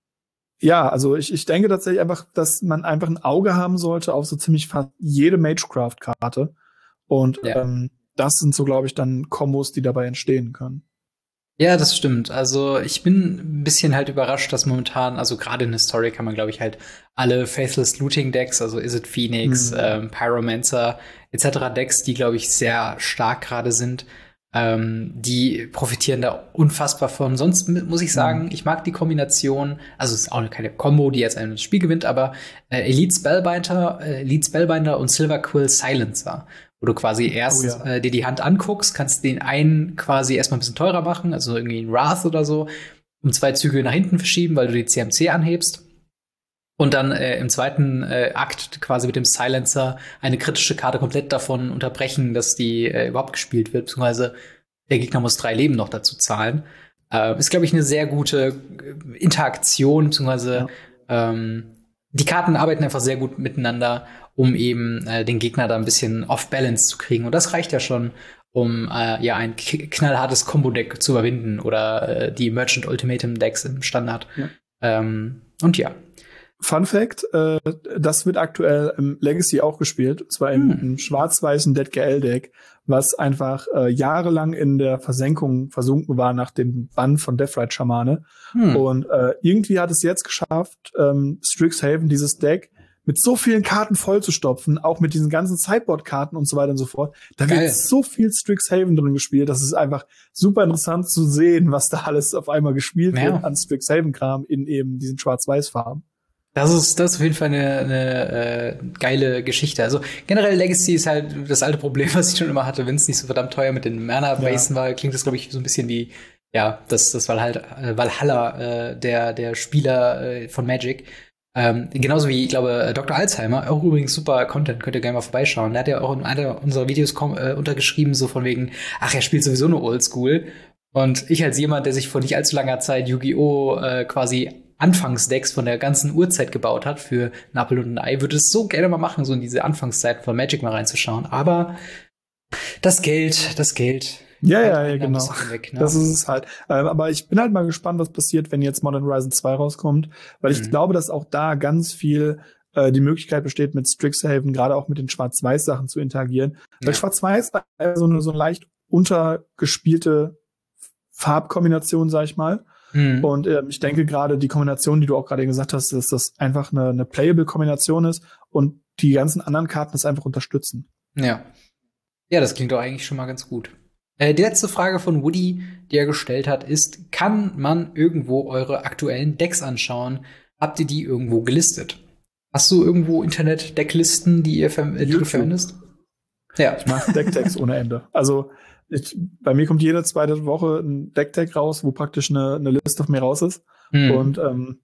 ja, also ich, ich denke tatsächlich einfach, dass man einfach ein Auge haben sollte auf so ziemlich fast jede Magecraft-Karte. Und ja. ähm, das sind so, glaube ich, dann Kombos, die dabei entstehen können. Ja, das stimmt. Also ich bin ein bisschen halt überrascht, dass momentan, also gerade in Historic kann man, glaube ich, halt alle Faithless Looting Decks, also Izzet Phoenix, mhm. ähm, Pyromancer et cetera Decks, die, glaube ich, sehr stark gerade sind, ähm, die profitieren da unfassbar von. Sonst muss ich sagen, mhm. ich mag die Kombination, also es ist auch keine Combo, die jetzt ein Spiel gewinnt, aber äh, Elite Spellbinder, äh, Elite Spellbinder und Silverquill Silencer. Wo du quasi erst oh, ja. äh, dir die Hand anguckst, kannst den einen quasi erstmal ein bisschen teurer machen, also irgendwie ein Wrath oder so, um zwei Züge nach hinten verschieben, weil du die C M C anhebst. Und dann äh, im zweiten äh, Akt quasi mit dem Silencer eine kritische Karte komplett davon unterbrechen, dass die äh, überhaupt gespielt wird, beziehungsweise der Gegner muss drei Leben noch dazu zahlen. Äh, ist, glaube ich, eine sehr gute Interaktion, beziehungsweise ja. ähm, die Karten arbeiten einfach sehr gut miteinander, um eben äh, den Gegner da ein bisschen off-balance zu kriegen. Und das reicht ja schon, um äh, ja ein k- knallhartes Combo-Deck zu überwinden oder äh, die Merchant Ultimatum Decks im Standard. Ja. Ähm, Und ja. Fun Fact, äh, das wird aktuell im Legacy auch gespielt, und zwar im, hm. im schwarz-weißen Dead G L-Deck, was einfach äh, jahrelang in der Versenkung versunken war nach dem Bann von Deathrite Schamane. Hm. Und äh, irgendwie hat es jetzt geschafft, ähm, Strixhaven, dieses Deck, mit so vielen Karten vollzustopfen, auch mit diesen ganzen Sideboard-Karten und so weiter und so fort. Da Geil. wird so viel Strixhaven drin gespielt, das ist einfach super interessant zu sehen, was da alles auf einmal gespielt ja. wird an Strixhaven-Kram in eben diesen Schwarz-Weiß-Farben. Das ist, das ist auf jeden Fall eine, eine äh, geile Geschichte. Also generell Legacy ist halt das alte Problem, was ich schon immer hatte, wenn es nicht so verdammt teuer mit den Mana-Basen ja. war, klingt das, glaube ich, so ein bisschen wie, ja, das, das war halt äh, Valhalla äh, der, der Spieler äh, von Magic. Ähm, genauso wie, ich glaube, Doktor Alzheimer, auch übrigens super Content, könnt ihr gerne mal vorbeischauen. Der hat ja auch in einer unserer Videos kom- äh, untergeschrieben, so von wegen, ach, er spielt sowieso nur Oldschool. Und ich als jemand, der sich vor nicht allzu langer Zeit Yu-Gi-Oh! Äh, quasi Anfangsdecks von der ganzen Urzeit gebaut hat für ein Apfel und ein Ei, würde es so gerne mal machen, so in diese Anfangszeiten von Magic mal reinzuschauen. Aber das Geld, das Geld. Ja, ja, ja, genau. Weg, ne? Das ist es halt. Ähm, aber ich bin halt mal gespannt, was passiert, wenn jetzt Modern Horizon zwei rauskommt, weil ich mhm. glaube, dass auch da ganz viel äh, die Möglichkeit besteht, mit Strixhaven, gerade auch mit den Schwarz-Weiß-Sachen zu interagieren. Ja. Weil Schwarz-Weiß war so eine, so eine leicht untergespielte Farbkombination, sag ich mal. Mhm. Und äh, ich denke gerade die Kombination, die du auch gerade gesagt hast, dass das einfach eine, eine playable Kombination ist und die ganzen anderen Karten das einfach unterstützen. Ja. Ja, das klingt doch eigentlich schon mal ganz gut. Äh, die letzte Frage von Woody, die er gestellt hat, ist, kann man irgendwo eure aktuellen Decks anschauen? Habt ihr die irgendwo gelistet? Hast du irgendwo Internet-Decklisten, die ihr ver- die du verwendest? Ja. Ich mache Deck-Tags ohne Ende. Also Ich, bei mir kommt jede zweite Woche ein Deck-Tag raus, wo praktisch eine, eine Liste von mir raus ist. Mhm. Und ähm,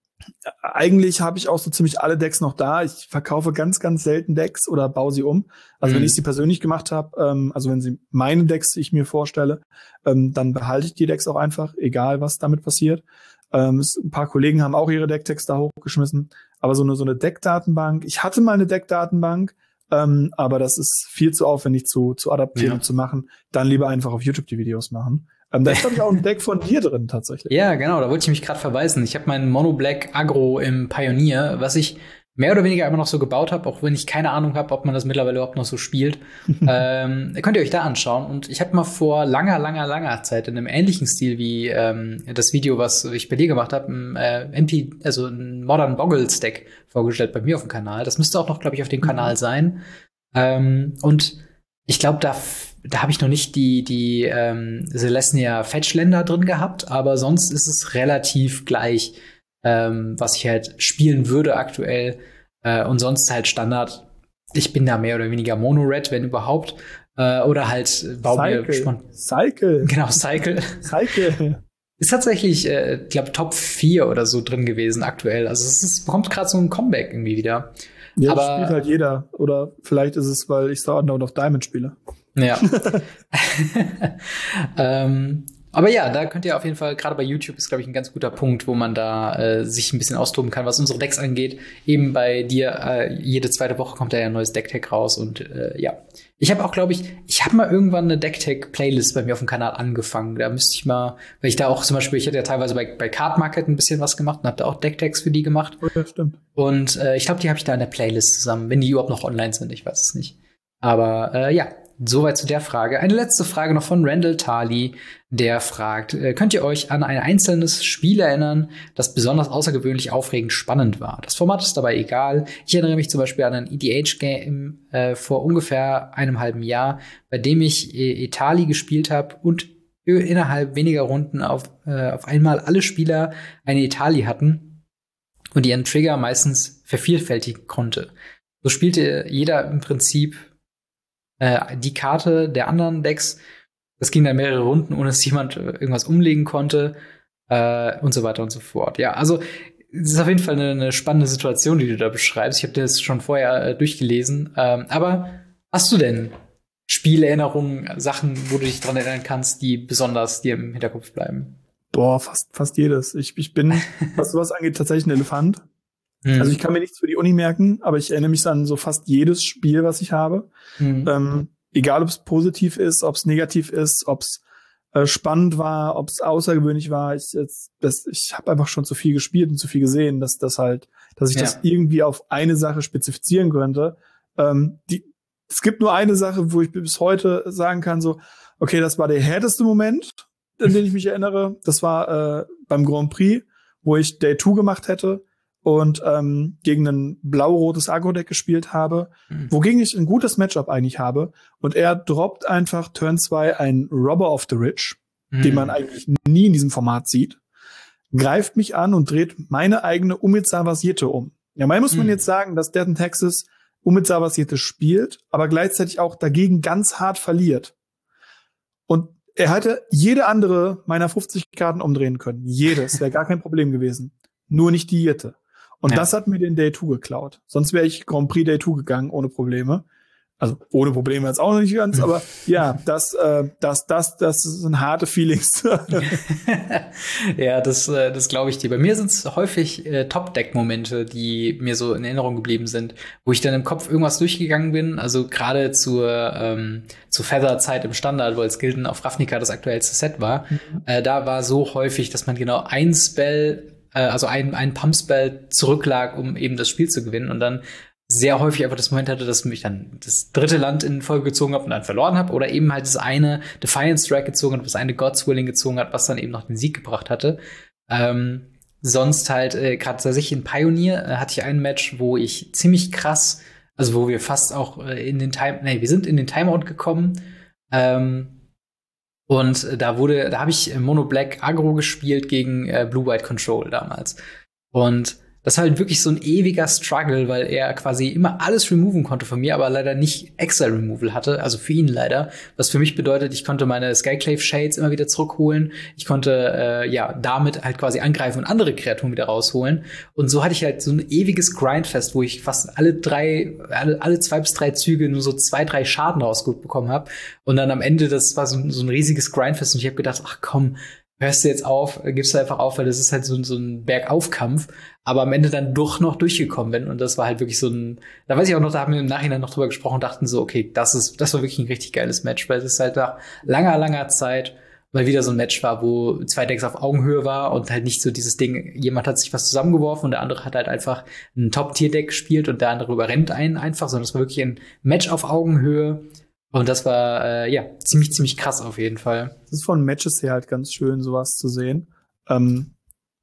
eigentlich habe ich auch so ziemlich alle Decks noch da. Ich verkaufe ganz, ganz selten Decks oder baue sie um. Also mhm. wenn ich sie persönlich gemacht habe, ähm, also wenn sie meine Decks ich mir vorstelle, ähm, dann behalte ich die Decks auch einfach, egal was damit passiert. Ähm, es, ein paar Kollegen haben auch ihre Deck-Tags da hochgeschmissen. Aber so eine, so eine Deck-Datenbank. Ich hatte mal eine Deck-Datenbank, Ähm, aber das ist viel zu aufwendig zu, zu adaptieren ja. und zu machen. Dann lieber einfach auf YouTube die Videos machen. Ähm, da ist, glaube ich, auch ein Deck von dir drin, tatsächlich. Ja, genau, da wollte ich mich gerade verweisen. Ich habe meinen Mono Black Agro im Pioneer, was ich mehr oder weniger immer noch so gebaut habe, auch wenn ich keine Ahnung habe, ob man das mittlerweile überhaupt noch so spielt. ähm, könnt ihr euch da anschauen. Und ich habe mal vor langer, langer, langer Zeit in einem ähnlichen Stil wie ähm, das Video, was ich bei dir gemacht habe, ein äh, M P, also ein Modern Boggles Deck vorgestellt bei mir auf dem Kanal. Das müsste auch noch, glaube ich, auf dem Kanal sein. Ähm, und ich glaube, da da habe ich noch nicht die die ähm, Celestia Fetchländer drin gehabt, aber sonst ist es relativ gleich, ähm, was ich halt spielen würde aktuell. Äh, und sonst halt Standard. Ich bin da mehr oder weniger Mono-Red, wenn überhaupt. Äh, oder halt baue Cycle. mir spon- Cycle. Genau, Cycle. Cycle. Ist tatsächlich, äh, ich glaube, Top vier oder so drin gewesen aktuell. Also es ist, bekommt gerade so ein Comeback irgendwie wieder. Ja, aber das spielt halt jeder. Oder vielleicht ist es, weil ich Sword of Diamond spiele. Ja. ähm, aber ja, da könnt ihr auf jeden Fall, gerade bei YouTube ist, glaube ich, ein ganz guter Punkt, wo man da äh, sich ein bisschen austoben kann, was unsere Decks angeht. Eben bei dir, äh, jede zweite Woche kommt da ja ein neues Decktag raus. Und äh, ja, ich habe auch, glaube ich, ich habe mal irgendwann eine Decktag-Playlist bei mir auf dem Kanal angefangen. Da müsste ich mal, weil ich da auch zum Beispiel, ich hatte ja teilweise bei, bei Card Market ein bisschen was gemacht und habe da auch Decktags für die gemacht. Oh, ja, stimmt. Und äh, ich glaube, die habe ich da in der Playlist zusammen, wenn die überhaupt noch online sind, ich weiß es nicht. Aber äh, ja, soweit zu der Frage. Eine letzte Frage noch von Randall Tali, der fragt, äh, könnt ihr euch an ein einzelnes Spiel erinnern, das besonders außergewöhnlich aufregend spannend war? Das Format ist dabei egal. Ich erinnere mich zum Beispiel an ein E D H-Game äh, vor ungefähr einem halben Jahr, bei dem ich äh, Etali gespielt habe und innerhalb weniger Runden auf, äh, auf einmal alle Spieler eine Etali hatten und ihren Trigger meistens vervielfältigen konnte. So spielte jeder im Prinzip die Karte der anderen Decks. Das ging dann mehrere Runden, ohne dass jemand irgendwas umlegen konnte äh, und so weiter und so fort. Ja, also es ist auf jeden Fall eine, eine spannende Situation, die du da beschreibst. Ich habe das schon vorher äh, durchgelesen. Ähm, aber hast du denn Spielerinnerungen, Sachen, wo du dich dran erinnern kannst, die besonders dir im Hinterkopf bleiben? Boah, fast fast jedes. Ich, ich bin, was sowas angeht, tatsächlich ein Elefant. Mhm. Also ich kann mir nichts für die Uni merken, aber ich erinnere mich an so fast jedes Spiel, was ich habe. Mhm. Ähm, egal, ob es positiv ist, ob es negativ ist, ob es äh, spannend war, ob es außergewöhnlich war. Ich, jetzt, das, ich habe einfach schon zu viel gespielt und zu viel gesehen, dass das halt, dass ich ja. das irgendwie auf eine Sache spezifizieren könnte. Ähm, die, es gibt nur eine Sache, wo ich bis heute sagen kann, so, okay, das war der härteste Moment, an den ich mich erinnere. Das war äh, beim Grand Prix, wo ich Day zwei gemacht hätte und ähm, gegen ein blau-rotes Agro-Deck gespielt habe, mhm. wogegen ich ein gutes Matchup eigentlich habe. Und er droppt einfach Turn zwei einen Robber of the Rich, mhm. den man eigentlich nie in diesem Format sieht, greift mich an und dreht meine eigene Umezawas Jitte um. Ja, mal muss man mhm. jetzt sagen, dass Death in Texas Umezawas Jitte spielt, aber gleichzeitig auch dagegen ganz hart verliert. Und er hätte jede andere meiner fünfzig Karten umdrehen können. Jedes, wäre gar kein Problem gewesen. Nur nicht die Jitte. Und ja. das hat mir den Day zwei geklaut. Sonst wäre ich Grand Prix Day zwei gegangen, ohne Probleme. Also ohne Probleme jetzt auch noch nicht ganz, aber ja, das, äh, das, das, das sind harte Feelings. Ja, das, äh, das glaube ich dir. Bei mir sind es häufig äh, Top-Deck-Momente, die mir so in Erinnerung geblieben sind, wo ich dann im Kopf irgendwas durchgegangen bin. Also gerade zur ähm, zur Feather-Zeit im Standard, wo als Gilden auf Ravnica das aktuellste Set war, mhm. äh, da war so häufig, dass man genau ein Spell, äh, also ein ein Pump-Spell zurücklag, um eben das Spiel zu gewinnen und dann sehr häufig einfach das Moment hatte, dass mich dann das dritte Land in Folge gezogen habe und dann verloren habe oder eben halt das eine Defiance Strike gezogen hat, das eine God's Willing gezogen hat, was dann eben noch den Sieg gebracht hatte. Ähm, sonst halt, äh, gerade tatsächlich in Pioneer äh, hatte ich ein Match, wo ich ziemlich krass, also wo wir fast auch äh, in den Time, nee, wir sind in den Timeout gekommen, ähm, und da wurde, da habe ich Mono Black Agro gespielt gegen äh, Blue White Control damals. Und das war halt wirklich so ein ewiger Struggle, weil er quasi immer alles removen konnte von mir, aber leider nicht extra Removal hatte, also für ihn leider. Was für mich bedeutet, ich konnte meine Skyclave Shades immer wieder zurückholen. Ich konnte äh, ja damit halt quasi angreifen und andere Kreaturen wieder rausholen. Und so hatte ich halt so ein ewiges Grindfest, wo ich fast alle drei, alle, alle zwei bis drei Züge nur so zwei, drei Schaden rausbekommen habe. Und dann am Ende, das war so, so ein riesiges Grindfest. Und ich habe gedacht, ach komm, hörst du jetzt auf, gibst du einfach auf, weil das ist halt so, so ein Bergaufkampf, aber am Ende dann doch noch durchgekommen bin und das war halt wirklich so ein, da weiß ich auch noch, da haben wir im Nachhinein noch drüber gesprochen und dachten so, okay, das ist, das war wirklich ein richtig geiles Match, weil es ist halt nach langer, langer Zeit mal wieder so ein Match war, wo zwei Decks auf Augenhöhe war und halt nicht so dieses Ding, jemand hat sich was zusammengeworfen und der andere hat halt einfach ein Top-Tier-Deck gespielt und der andere überrennt einen einfach, sondern es war wirklich ein Match auf Augenhöhe. Und das war, äh, ja, ziemlich, ziemlich krass auf jeden Fall. Es ist von Matches her halt ganz schön, sowas zu sehen. Ähm,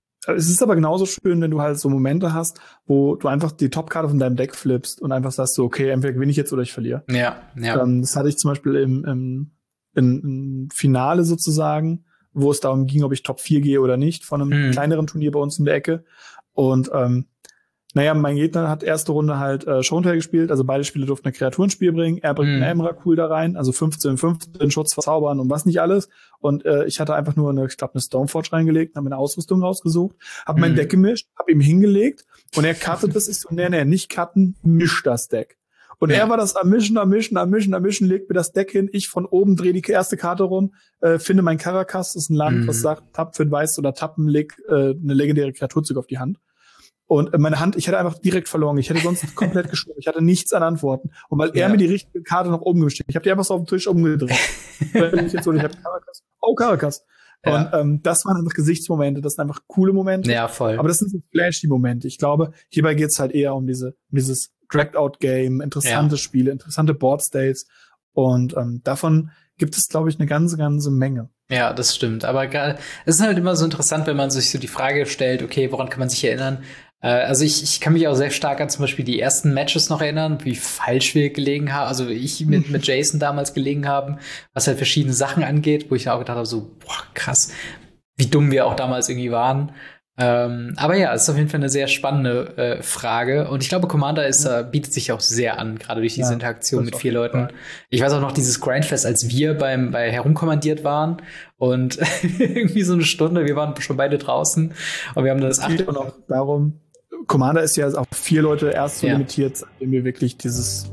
es ist aber genauso schön, wenn du halt so Momente hast, wo du einfach die Topkarte von deinem Deck flippst und einfach sagst so, okay, entweder gewinne ich jetzt oder ich verliere. Ja, ja. Ähm, das hatte ich zum Beispiel im, im, im, im Finale sozusagen, wo es darum ging, ob ich Top vier gehe oder nicht, von einem mhm. kleineren Turnier bei uns in der Ecke. Und ähm, naja, mein Gegner hat erste Runde halt äh, Showdown gespielt, also beide Spiele durften eine Kreatur ins Spiel bringen. Er bringt mm. einen Emrakul da rein, also fünfzehn fünfzehn, Schutz verzaubern und was nicht alles. Und äh, ich hatte einfach nur eine, ich glaube, eine Stoneforge reingelegt, habe mir eine Ausrüstung rausgesucht, habe mm. mein Deck gemischt, habe ihm hingelegt und er cuttet das. Ich so, nee, nee, nicht cutten, misch das Deck. Und ja. er war das am Mischen, am Mischen, am Mischen, am Mischen, legt mir das Deck hin, ich von oben drehe die erste Karte rum, äh, finde mein Caracas, das ist ein Land, mm. was sagt, tapp für ein Weiß oder tappen, leg äh, eine legendäre Kreaturzug auf die Hand. Und meine Hand, ich hätte einfach direkt verloren. Ich hätte sonst komplett geschoben. Ich hatte nichts an Antworten. Und weil ja. er mir die richtige Karte nach oben gestellt hat, ich habe die einfach so auf den Tisch umgedreht. ich jetzt so, ich hab Caracas. Oh, Caracas. Ja. Und ähm, das waren einfach Gesichtsmomente. Das sind einfach coole Momente. Ja, voll. Aber das sind so flashy Momente. Ich glaube, hierbei geht's halt eher um diese um dieses Dragged-Out-Game, interessante ja. Spiele, interessante Board-States. Und ähm, davon gibt es, glaube ich, eine ganze, ganze Menge. Ja, das stimmt. Aber es ist halt immer so interessant, wenn man sich so die Frage stellt, okay, woran kann man sich erinnern? Also ich, ich kann mich auch sehr stark an zum Beispiel die ersten Matches noch erinnern, wie falsch wir gelegen haben, also ich mit, mit Jason damals gelegen haben, was halt verschiedene Sachen angeht, wo ich dann auch gedacht habe, so, boah, krass, wie dumm wir auch damals irgendwie waren. Ähm, aber ja, es ist auf jeden Fall eine sehr spannende äh, Frage. Und ich glaube, Commander ist, äh, bietet sich auch sehr an, gerade durch diese ja, Interaktion mit vier Leuten. Cool. Ich weiß auch noch dieses Grindfest, als wir beim bei herumkommandiert waren und irgendwie so eine Stunde, wir waren schon beide draußen und wir haben das achte und auch darum, Commander ist ja auf vier Leute erst so ja. limitiert, seitdem wir wirklich dieses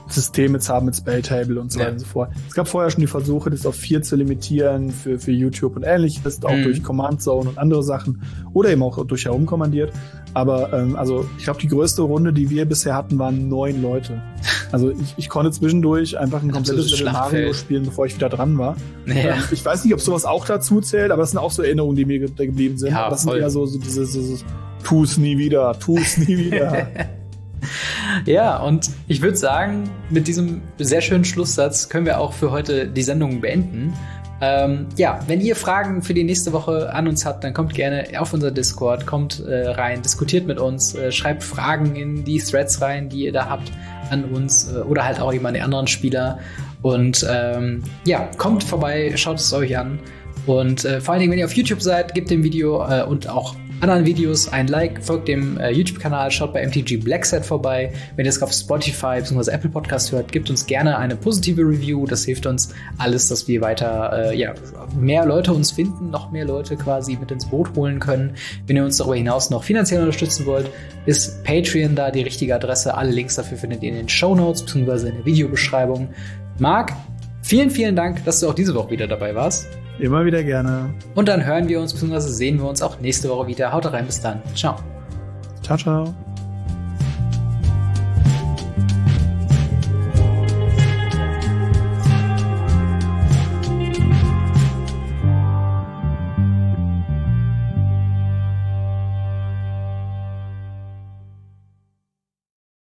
System jetzt haben mit Spelltable und so weiter ja. und so fort. Es gab vorher schon die Versuche, das auf vier zu limitieren für, für YouTube und ähnliches, auch mhm. durch Command Zone und andere Sachen oder eben auch durch herumkommandiert. Aber ähm, also ich glaube, die größte Runde, die wir bisher hatten, waren neun Leute. Also ich, ich konnte zwischendurch einfach ein komplettes Level Mario spielen, bevor ich wieder dran war. Ja. Ähm, ich weiß nicht, ob sowas auch dazu zählt, aber das sind auch so Erinnerungen, die mir ge- geblieben sind. Ja, das voll. Sind eher so, so diese so, so, tu's nie wieder, tu's nie wieder. Ja, und ich würde sagen, mit diesem sehr schönen Schlusssatz können wir auch für heute die Sendung beenden. Ähm, ja, wenn ihr Fragen für die nächste Woche an uns habt, dann kommt gerne auf unser Discord, kommt äh, rein, diskutiert mit uns, äh, schreibt Fragen in die Threads rein, die ihr da habt an uns äh, oder halt auch eben an die anderen Spieler. Und ähm, ja, kommt vorbei, schaut es euch an. Und äh, vor allen Dingen, wenn ihr auf YouTube seid, gebt dem Video äh, und auch anderen Videos ein Like, folgt dem äh, YouTube-Kanal, schaut bei M T G Blackset vorbei. Wenn ihr es auf Spotify bzw. Apple Podcast hört, gebt uns gerne eine positive Review. Das hilft uns alles, dass wir weiter, äh, ja, mehr Leute uns finden, noch mehr Leute quasi mit ins Boot holen können. Wenn ihr uns darüber hinaus noch finanziell unterstützen wollt, ist Patreon da die richtige Adresse. Alle Links dafür findet ihr in den Shownotes bzw. in der Videobeschreibung. Marc, vielen, vielen Dank, dass du auch diese Woche wieder dabei warst. Immer wieder gerne. Und dann hören wir uns bzw. sehen wir uns auch nächste Woche wieder. Haut rein, bis dann. Ciao. Ciao, ciao.